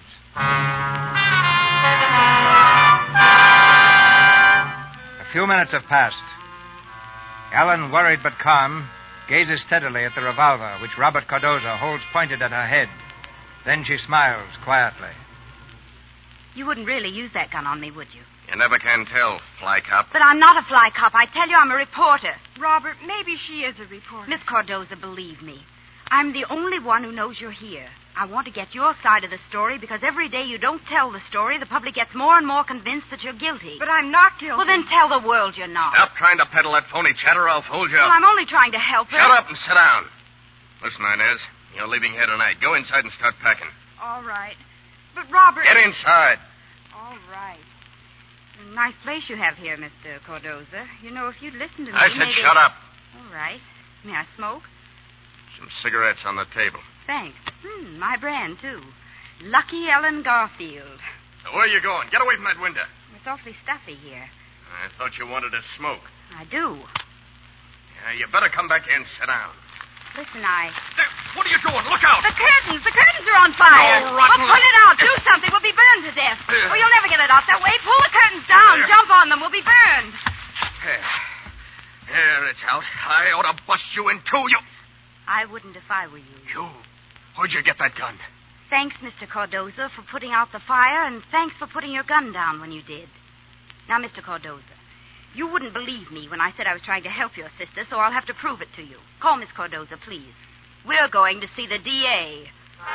A few minutes have passed. Ellen, worried but calm, gazes steadily at the revolver which Robert Cardoza holds pointed at her head. Then she smiles quietly. You wouldn't really use that gun on me, would you? You never can tell, fly cop. But I'm not a fly cop. I tell you, I'm a reporter. Robert, maybe she is a reporter. Miss Cardoza, believe me. I'm the only one who knows you're here. I want to get your side of the story because every day you don't tell the story, the public gets more and more convinced that you're guilty. But I'm not guilty. Well, then tell the world you're not. Stop trying to peddle that phony chatter or I'll fold you Well, up. I'm only trying to help her. Shut up and sit down. Listen, Inez, you're leaving here tonight. Go inside and start packing. All right. But, Robert... Get inside. All right. A nice place you have here, Mister Cardoza. You know, if you'd listened to me... I said maybe... shut up. All right. May I smoke? Some cigarettes on the table. Thanks. Hmm, my brand, too. Lucky Ellen Garfield. Now, where are you going? Get away from that window. It's awfully stuffy here. I thought you wanted to smoke. I do. Yeah, you better come back in. Sit down. Listen, I... There, what are you doing? Look out! The curtains! The curtains are on fire! Oh, rotten Well, pull it out. Do something. We'll be burned to death. Yeah. Well, you'll never get it off that way. Pull the curtains down. There. Jump on them. We'll be burned. There. There, it's out. I ought to bust you in two. You... I wouldn't if I were you. You? Where'd you get that gun? Thanks, Mister Cardoza, for putting out the fire, and thanks for putting your gun down when you did. Now, Mister Cardoza, you wouldn't believe me when I said I was trying to help your sister, so I'll have to prove it to you. Call Miss Cardoza, please. We're going to see the D A.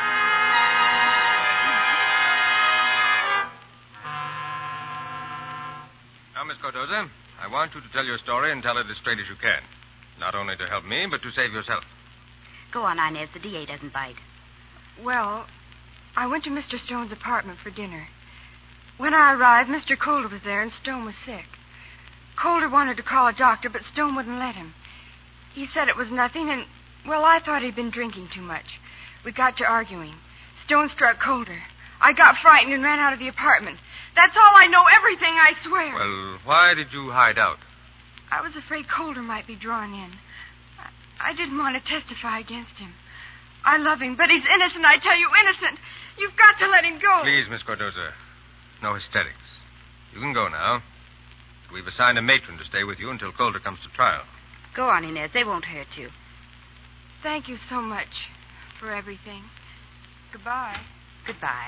Now, Miss Cardoza, I want you to tell your story and tell it as straight as you can. Not only to help me, but to save yourself. Go on, Inez. The D A doesn't bite. Well, I went to Mister Stone's apartment for dinner. When I arrived, Mister Calder was there, and Stone was sick. Calder wanted to call a doctor, but Stone wouldn't let him. He said it was nothing, and, well, I thought he'd been drinking too much. We got to arguing. Stone struck Calder. I got frightened and ran out of the apartment. That's all I know, everything, I swear. Well, why did you hide out? I was afraid Calder might be drawn in. I, I didn't want to testify against him. I love him, but he's innocent, I tell you, innocent. You've got to let him go. Please, Miss Cardoza, no hysterics. You can go now. We've assigned a matron to stay with you until Calder comes to trial. Go on, Inez. They won't hurt you. Thank you so much for everything. Goodbye. Goodbye.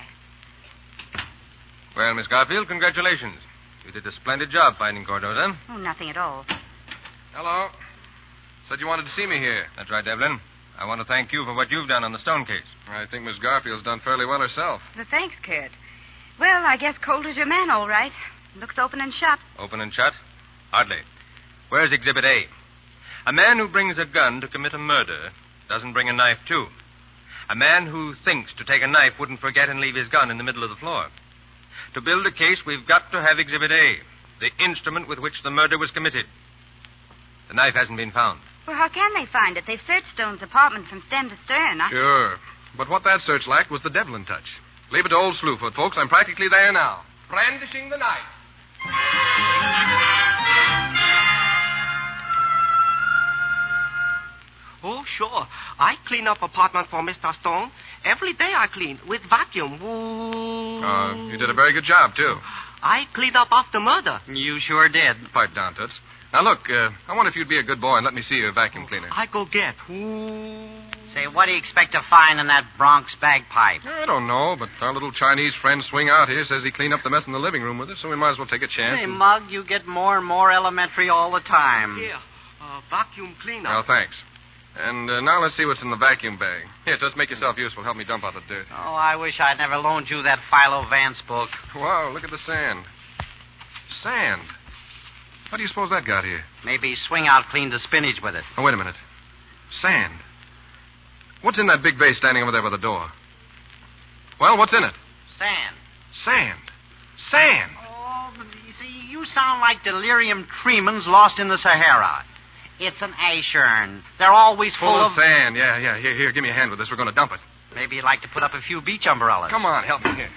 Well, Miss Garfield, congratulations. You did a splendid job finding Cardoza. Oh, nothing at all. Hello. Said you wanted to see me here. That's right, Devlin. I want to thank you for what you've done on the Stone case. I think Miss Garfield's done fairly well herself. Well, thanks, Kurt. Well, I guess Calder's your man, all right. Looks open and shut. Open and shut? Hardly. Where's Exhibit A? A man who brings a gun to commit a murder doesn't bring a knife, too. A man who thinks to take a knife wouldn't forget and leave his gun in the middle of the floor. To build a case, we've got to have Exhibit A, the instrument with which the murder was committed. The knife hasn't been found. Well, how can they find it? They've searched Stone's apartment from stem to stern. I... Sure. But what that search lacked was the Devlin touch. Leave it to old Slewfoot, folks. I'm practically there now. Brandishing the knife. Oh, sure. I clean up apartment for Mister Stone. Every day I clean with vacuum. Ooh. Uh, you did a very good job, too. I cleaned up after murder. You sure did. Pipe down, Toots. Now, look, uh, I wonder if you'd be a good boy and let me see your vacuum cleaner. I go get. Ooh. Say, what do you expect to find in that Bronx bagpipe? I don't know, but our little Chinese friend Swing Out here says he cleaned up the mess in the living room with it, so we might as well take a chance. Hey, and... Mug, you get more and more elementary all the time. Here, uh, vacuum cleaner. Well, thanks. And uh, now let's see what's in the vacuum bag. Here, just make yourself useful. Help me dump out the dirt. Oh, I wish I'd never loaned you that Philo Vance book. Wow, look at the sand. Sand? What do you suppose that got here? Maybe Swing Out cleaned the spinach with it. Oh, wait a minute. Sand. What's in that big vase standing over there by the door? Well, what's in it? Sand. Sand. Sand. Oh, but you see, you sound like delirium tremens lost in the Sahara. It's an ash urn. They're always full, Full of... of sand. Yeah, yeah. Here, here, give me a hand with this. We're going to dump it. Maybe you'd like to put up a few beach umbrellas. Come on, help me here.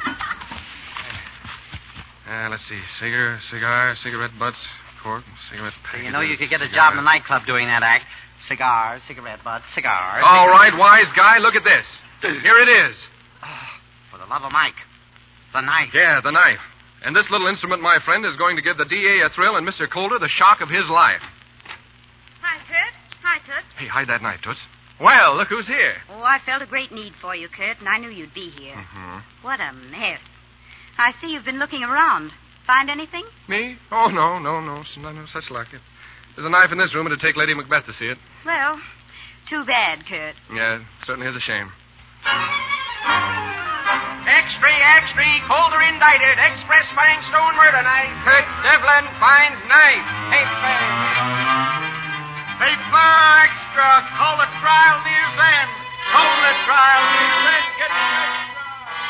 Uh, let's see. Cigar, cigar, cigarette butts, cork, cigarette package. You know you could get a job in the nightclub doing that act. Cigars, cigarette butts, cigars. All cigarette... right, wise guy, look at this. Here it is. For the love of Mike. The knife. Yeah, the knife. And this little instrument, my friend, is going to give the D A a thrill and Mister Calder the shock of his life. Hi, Kurt. Hi, Toots. Hey, hide that knife, Toots. Well, look who's here. Oh, I felt a great need for you, Kurt, and I knew you'd be here. Mm-hmm. What a mess. I see you've been looking around. Find anything? Me? Oh, no, no, no. No, no such luck. There's a knife in this room. It'd take Lady Macbeth to see it. Well, too bad, Kurt. Yeah, certainly is a shame. Extra, extra, Calder indicted. Express finds Stone murder knife. Kurt Devlin finds knife. Paper. Paper extra. Call the trial near's end. Call the trial near's end. Get the extra.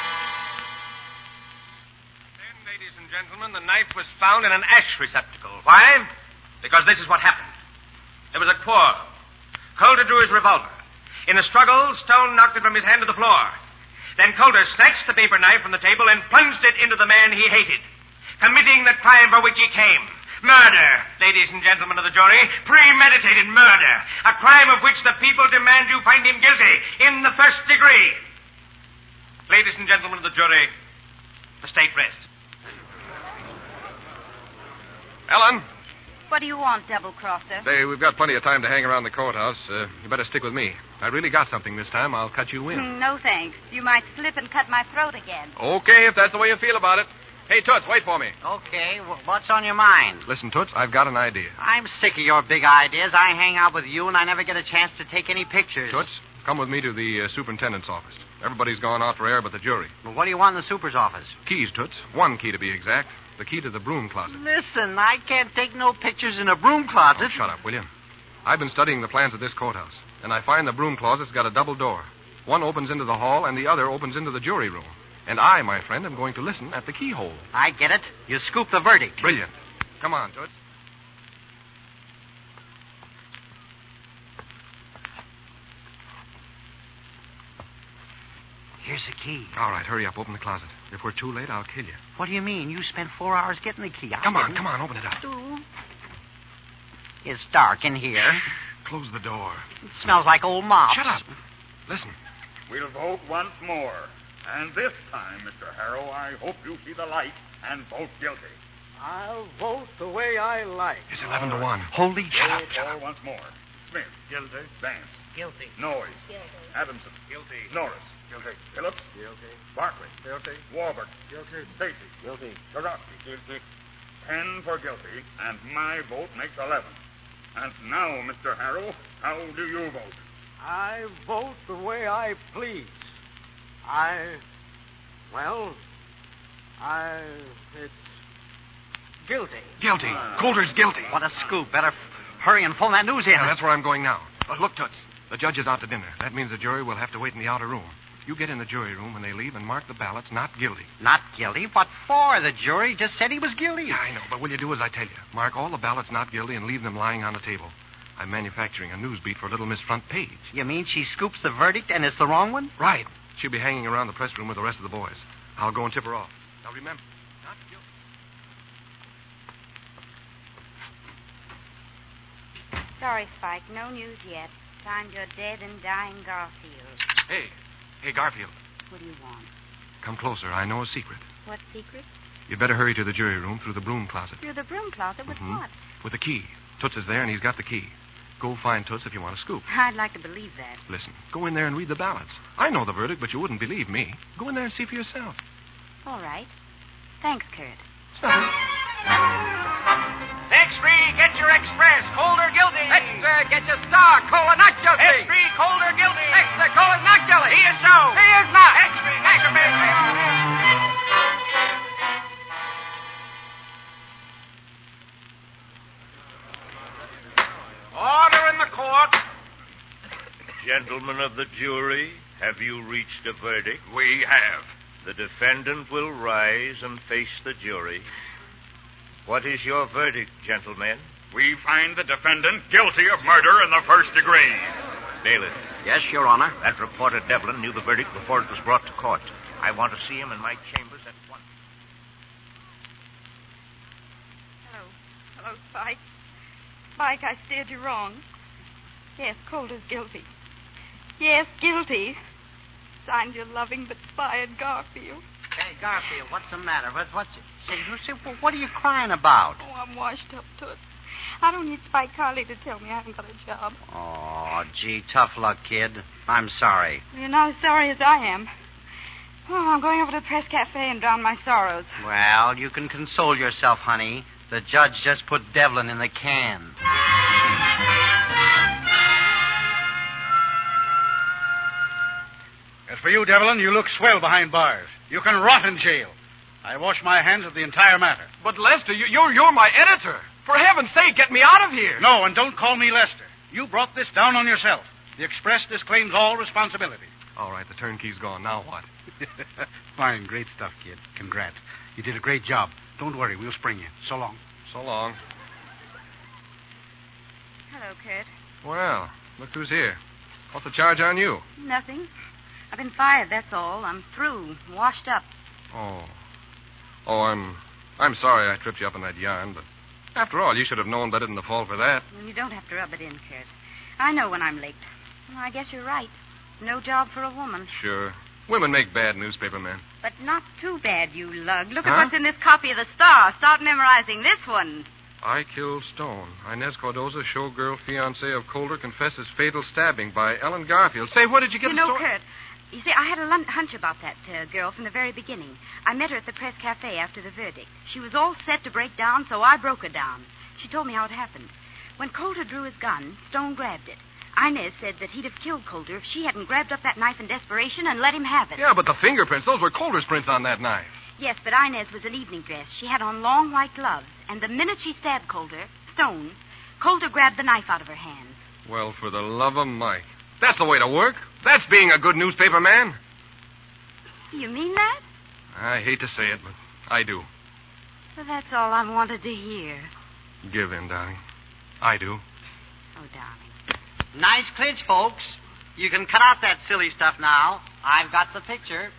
Then, ladies and gentlemen, the knife was found in an ash receptacle. Why? Because this is what happened. There was a quarrel. Calder drew his revolver. In a struggle, Stone knocked it from his hand to the floor. Then Calder snatched the paper knife from the table and plunged it into the man he hated, committing the crime for which he came. Murder, ladies and gentlemen of the jury. Premeditated murder. A crime of which the people demand you find him guilty in the first degree. Ladies and gentlemen of the jury, the state rests. Ellen. What do you want, double-crosser? Say, we've got plenty of time to hang around the courthouse. Uh, you better stick with me. I really got something this time. I'll cut you in. Mm, no, thanks. You might slip and cut my throat again. Okay, if that's the way you feel about it. Hey, Toots, wait for me. Okay, well, what's on your mind? Listen, Toots, I've got an idea. I'm sick of your big ideas. I hang out with you, and I never get a chance to take any pictures. Toots, come with me to the uh, superintendent's office. Everybody's gone out for air but the jury. Well, what do you want in the super's office? Keys, Toots. One key to be exact. The key to the broom closet. Listen, I can't take no pictures in a broom closet. Oh, shut up, will you? I've been studying the plans of this courthouse, and I find the broom closet's got a double door. One opens into the hall, and the other opens into the jury room. And I, my friend, am going to listen at the keyhole. I get it. You scoop the verdict. Brilliant. Come on, Toots. Here's the key. All right, hurry up. Open the closet. If we're too late, I'll kill you. What do you mean? You spent four hours getting the key. I come on, didn't. come on. Open it up. It's dark in here. Close the door. It smells like old mops. Shut up. Listen. We'll vote once more. And this time, Mister Harrow, I hope you see the light and vote guilty. I'll vote the way I like. It's eleven to one. Holy shut up, shut up. Once more. Smith. Guilty. Vance. Guilty. Noyes. Guilty. Adamson. Guilty. Norris. Guilty. Phillips. Guilty. Barkley. Guilty. Warburton. Guilty. Stacy. Guilty. Tarowski. Guilty. Ten for guilty, and my vote makes eleven. And now, Mister Harrow, how do you vote? I vote the way I please. I, well, I, it's guilty. Guilty. Calder's guilty. What a scoop. Better hurry and phone that news in. Yeah, that's where I'm going now. But look, Toots, the judge is out to dinner. That means the jury will have to wait in the outer room. You get in the jury room when they leave and mark the ballots not guilty. Not guilty? What for? The jury just said he was guilty. Yeah, I know, but will you do as I tell you? Mark all the ballots not guilty and leave them lying on the table. I'm manufacturing a news beat for Little Miss Front Page. You mean she scoops the verdict and it's the wrong one? Right. She'll be hanging around the press room with the rest of the boys. I'll go and tip her off. Now remember, not guilty. Sorry, Spike. No news yet. Signed your dead and dying Garfield. Hey. Hey, Garfield. What do you want? Come closer. I know a secret. What secret? You'd better hurry to the jury room through the broom closet. Through the broom closet? With mm-hmm. what? With the key. Toots is there, and he's got the key. Go find Toots if you want to scoop. I'd like to believe that. Listen, go in there and read the ballots. I know the verdict, but you wouldn't believe me. Go in there and see for yourself. All right. Thanks, Kurt. It's nothing. Extra, get your express. Calder guilty. Extra, get your star. Cola not guilty. Extra, Calder guilty. Extra, Cola's not guilty. He is so. He is not. Extra, extra, extra. Order in the court. Gentlemen of the jury, have you reached a verdict? We have. The defendant will rise and face the jury. What is your verdict, gentlemen? We find the defendant guilty of murder in the first degree. Bailiff. Yes, Your Honor. That reporter Devlin knew the verdict before it was brought to court. I want to see him in my chambers at once. Hello. Hello, Spike. Spike, I steered you wrong. Yes, Calder's guilty. Yes, guilty. Signed your loving but fired Garfield. Hey, Garfield, what's the matter? What, what's it? Say, say, what are you crying about? Oh, I'm washed up to it. I don't need Spike Carley to tell me I haven't got a job. Oh, gee, tough luck, kid. I'm sorry. You're not as sorry as I am. Oh, I'm going over to the press cafe and drown my sorrows. Well, you can console yourself, honey. The judge just put Devlin in the can. As for you, Devlin, you look swell behind bars. You can rot in jail. I wash my hands of the entire matter. But, Lester, you, you're, you're my editor. For heaven's sake, get me out of here. No, and don't call me Lester. You brought this down on yourself. The Express disclaims all responsibility. All right, the turnkey's gone. Now what? Fine, great stuff, kid. Congrats. You did a great job. Don't worry, we'll spring you. So long. So long. Hello, Kurt. Well, look who's here. What's the charge on you? Nothing. I've been fired, that's all. I'm through, washed up. Oh. Oh, I'm I'm sorry I tripped you up in that yarn, but after all, you should have known better than to fall for that. Well, you don't have to rub it in, Kurt. I know when I'm late. Well, I guess you're right. No job for a woman. Sure. Women make bad newspaper men. But not too bad, you lug. Look Huh? at what's in this copy of the Star. Start memorizing this one. I killed Stone. Inez Cardoza, showgirl fiance of Colder, confesses fatal stabbing by Ellen Garfield. Say, where did you get You the know, story? Kurt, you see, I had a lun- hunch about that uh, girl from the very beginning. I met her at the press cafe after the verdict. She was all set to break down, so I broke her down. She told me how it happened. When Coulter drew his gun, Stone grabbed it. Inez said that he'd have killed Coulter if she hadn't grabbed up that knife in desperation and let him have it. Yeah, but the fingerprints, those were Colder's prints on that knife. Yes, but Inez was in evening dress. She had on long white gloves. And the minute she stabbed Coulter, Stone, Coulter grabbed the knife out of her hand. Well, for the love of Mike. That's the way to work. That's being a good newspaper man. You mean that? I hate to say it, but I do. Well, that's all I wanted to hear. Give in, darling. I do. Oh, darling. Nice clinch, folks. You can cut out that silly stuff now. I've got the picture.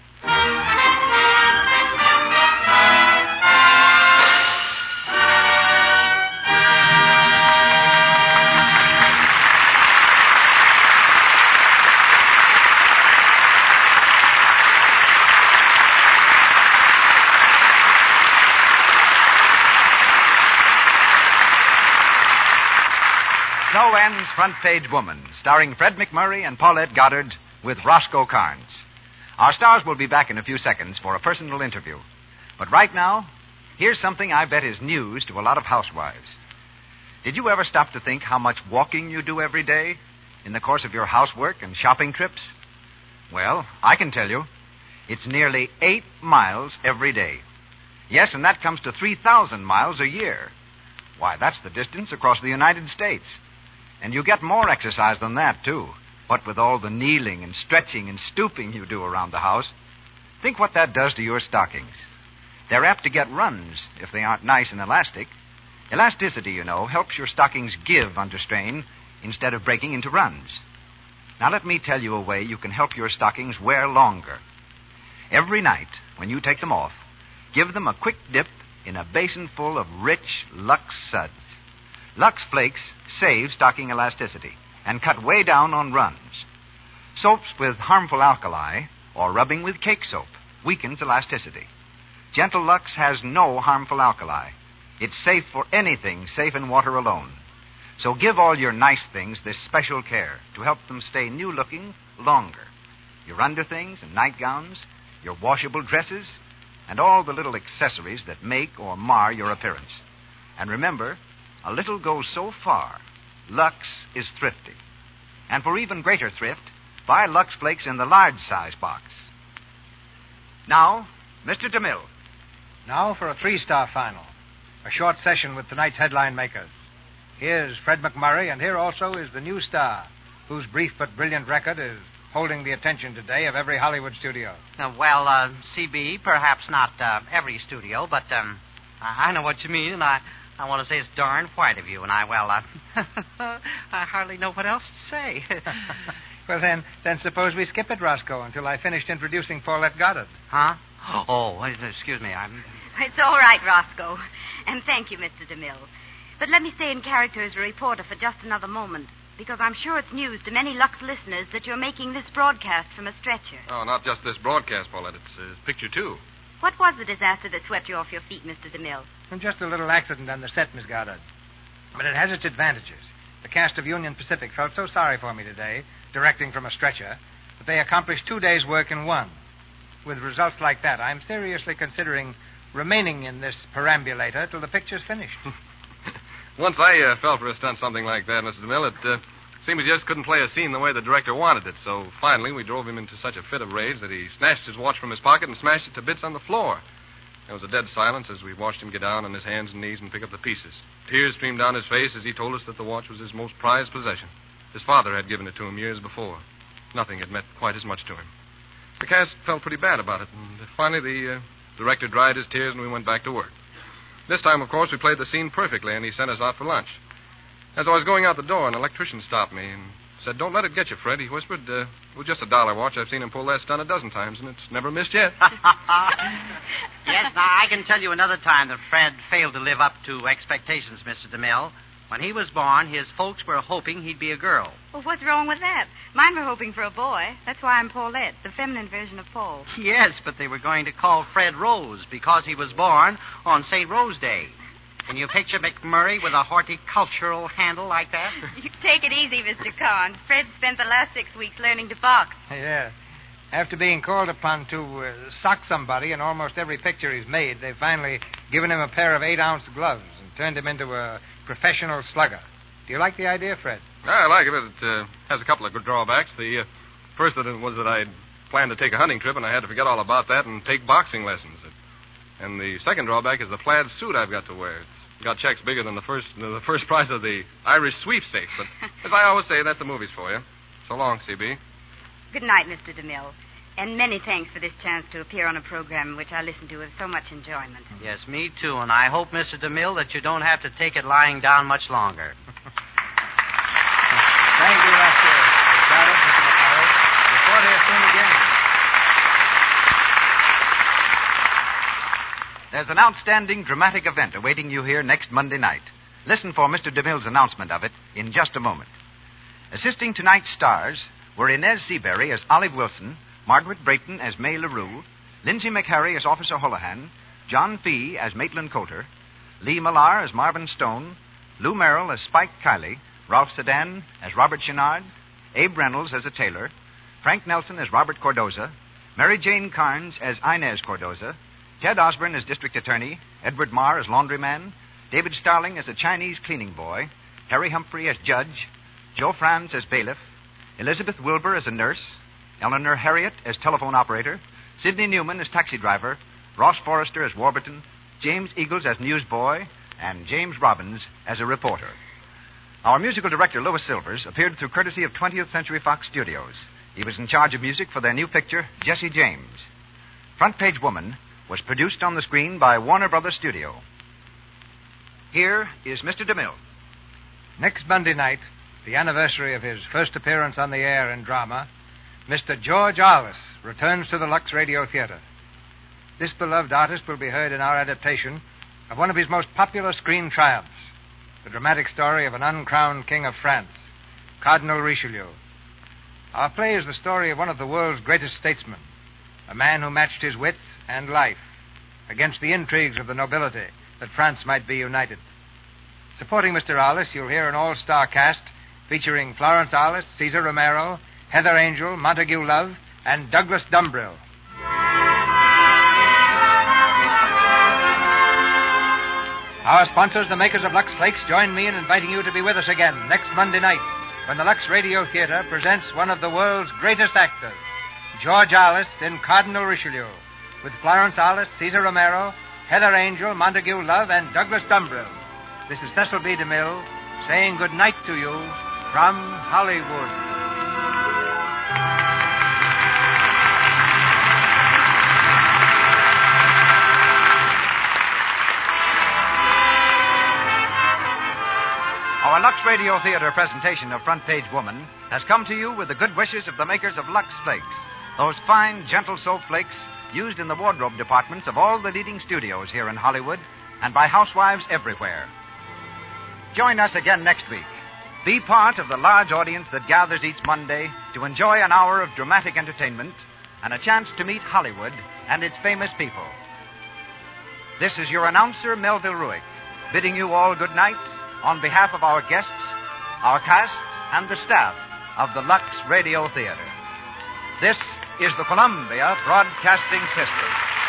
So ends Front Page Woman, starring Fred McMurray and Paulette Goddard with Roscoe Carnes. Our stars will be back in a few seconds for a personal interview. But right now, here's something I bet is news to a lot of housewives. Did you ever stop to think how much walking you do every day in the course of your housework and shopping trips? Well, I can tell you, it's nearly eight miles every day. Yes, and that comes to three thousand miles a year. Why, that's the distance across the United States. And you get more exercise than that, too. What with all the kneeling and stretching and stooping you do around the house. Think what that does to your stockings. They're apt to get runs if they aren't nice and elastic. Elasticity, you know, helps your stockings give under strain instead of breaking into runs. Now let me tell you a way you can help your stockings wear longer. Every night, when you take them off, give them a quick dip in a basin full of rich Lux suds. Lux Flakes save stocking elasticity and cut way down on runs. Soaps with harmful alkali or rubbing with cake soap weakens elasticity. Gentle Lux has no harmful alkali. It's safe for anything safe in water alone. So give all your nice things this special care to help them stay new-looking longer. Your underthings and nightgowns, your washable dresses, and all the little accessories that make or mar your appearance. And remember, a little goes so far. Lux is thrifty. And for even greater thrift, buy Lux Flakes in the large size box. Now, Mister DeMille. Now for a three-star final. A short session with tonight's headline makers. Here's Fred McMurray, and here also is the new star, whose brief but brilliant record is holding the attention today of every Hollywood studio. Uh, well, uh, C B, perhaps not uh, every studio, but um, I I know what you mean, and I, I want to say it's darn white of you, and I, well, uh, I hardly know what else to say. Well, then, then suppose we skip it, Roscoe, until I finished introducing Paulette Goddard. Huh? Oh, excuse me, I'm... It's all right, Roscoe. And thank you, Mister DeMille. But let me stay in character as a reporter for just another moment, because I'm sure it's news to many Lux listeners that you're making this broadcast from a stretcher. Oh, not just this broadcast, Paulette. It's a picture, too. What was the disaster that swept you off your feet, Mister DeMille? Just a little accident on the set, Miss Goddard. But it has its advantages. The cast of Union Pacific felt so sorry for me today, directing from a stretcher, that they accomplished two days' work in one. With results like that, I'm seriously considering remaining in this perambulator till the picture's finished. Once I uh, fell for a stunt something like that, Mister DeMille, it, uh, Seemed he just couldn't play a scene the way the director wanted it, so finally we drove him into such a fit of rage that he snatched his watch from his pocket and smashed it to bits on the floor. There was a dead silence as we watched him get down on his hands and knees and pick up the pieces. Tears streamed down his face as he told us that the watch was his most prized possession. His father had given it to him years before. Nothing had meant quite as much to him. The cast felt pretty bad about it, and finally the uh, director dried his tears and we went back to work. This time, of course, we played the scene perfectly, and he sent us out for lunch. As I was going out the door, an electrician stopped me and said, "Don't let it get you, Fred." He whispered, uh, "It was just a dollar watch. I've seen him pull that stunt a dozen times, and it's never missed yet." Yes, now I can tell you another time that Fred failed to live up to expectations, Mister DeMille. When he was born, his folks were hoping he'd be a girl. Well, what's wrong with that? Mine were hoping for a boy. That's why I'm Paulette, the feminine version of Paul. Yes, but they were going to call Fred Rose because he was born on Saint Rose Day. Can you picture McMurray with a horticultural handle like that? You take it easy, Mister Carnes. Fred spent the last six weeks learning to box. Yeah. After being called upon to uh, sock somebody in almost every picture he's made, they've finally given him a pair of eight-ounce gloves and turned him into a professional slugger. Do you like the idea, Fred? I like it, but it uh, has a couple of good drawbacks. The uh, first of them was that I planned to take a hunting trip, and I had to forget all about that and take boxing lessons. And the second drawback is the plaid suit I've got to wear. It's got checks bigger than the first the first prize of the Irish sweepstakes. But as I always say, that's the movies for you. So long, C B. Good night, Mister DeMille. And many thanks for this chance to appear on a program which I listen to with so much enjoyment. Yes, me too. And I hope, Mister DeMille, that you don't have to take it lying down much longer. Thank you, Mister Charlotte, Mister McMurray. Report here soon again. There's an outstanding dramatic event awaiting you here next Monday night. Listen for Mister DeMille's announcement of it in just a moment. Assisting tonight's stars were Inez Seabury as Olive Wilson, Margaret Brayton as May LaRue, Lindsay McHarry as Officer Holohan, John Fee as Maitland Coulter, Lee Millar as Marvin Stone, Lou Merrill as Spike Kiley, Ralph Sedan as Robert Chenard, Abe Reynolds as a tailor, Frank Nelson as Robert Cordoza, Mary Jane Carnes as Inez Cordoza, Ted Osborne as District Attorney, Edward Marr as Laundryman, David Starling as a Chinese cleaning boy, Harry Humphrey as Judge, Joe Franz as Bailiff, Elizabeth Wilbur as a nurse, Eleanor Harriet as telephone operator, Sidney Newman as taxi driver, Ross Forrester as Warburton, James Eagles as newsboy, and James Robbins as a reporter. Our musical director, Louis Silvers, appeared through courtesy of twentieth Century Fox Studios. He was in charge of music for their new picture, Jesse James. Front Page Woman was produced on the screen by Warner Brothers Studio. Here is Mister DeMille. Next Monday night, the anniversary of his first appearance on the air in drama, Mister George Arliss returns to the Lux Radio Theater. This beloved artist will be heard in our adaptation of one of his most popular screen triumphs, the dramatic story of an uncrowned king of France, Cardinal Richelieu. Our play is the story of one of the world's greatest statesmen, a man who matched his wits and life against the intrigues of the nobility that France might be united. Supporting Mister Arliss, you'll hear an all-star cast featuring Florence Arliss, Cesar Romero, Heather Angel, Montague Love, and Douglas Dumbrill. Our sponsors, the makers of Lux Flakes, join me in inviting you to be with us again next Monday night when the Lux Radio Theater presents one of the world's greatest actors, George Arliss in Cardinal Richelieu, with Florence Arliss, Cesar Romero, Heather Angel, Montague Love, and Douglas Dumbrill. This is Cecil B. DeMille saying good night to you from Hollywood. Our Lux Radio Theater presentation of Front Page Woman has come to you with the good wishes of the makers of Lux Flakes, those fine, gentle soap flakes used in the wardrobe departments of all the leading studios here in Hollywood and by housewives everywhere. Join us again next week. Be part of the large audience that gathers each Monday to enjoy an hour of dramatic entertainment and a chance to meet Hollywood and its famous people. This is your announcer, Melville Ruick, bidding you all good night on behalf of our guests, our cast, and the staff of the Lux Radio Theater. This is the Columbia Broadcasting System.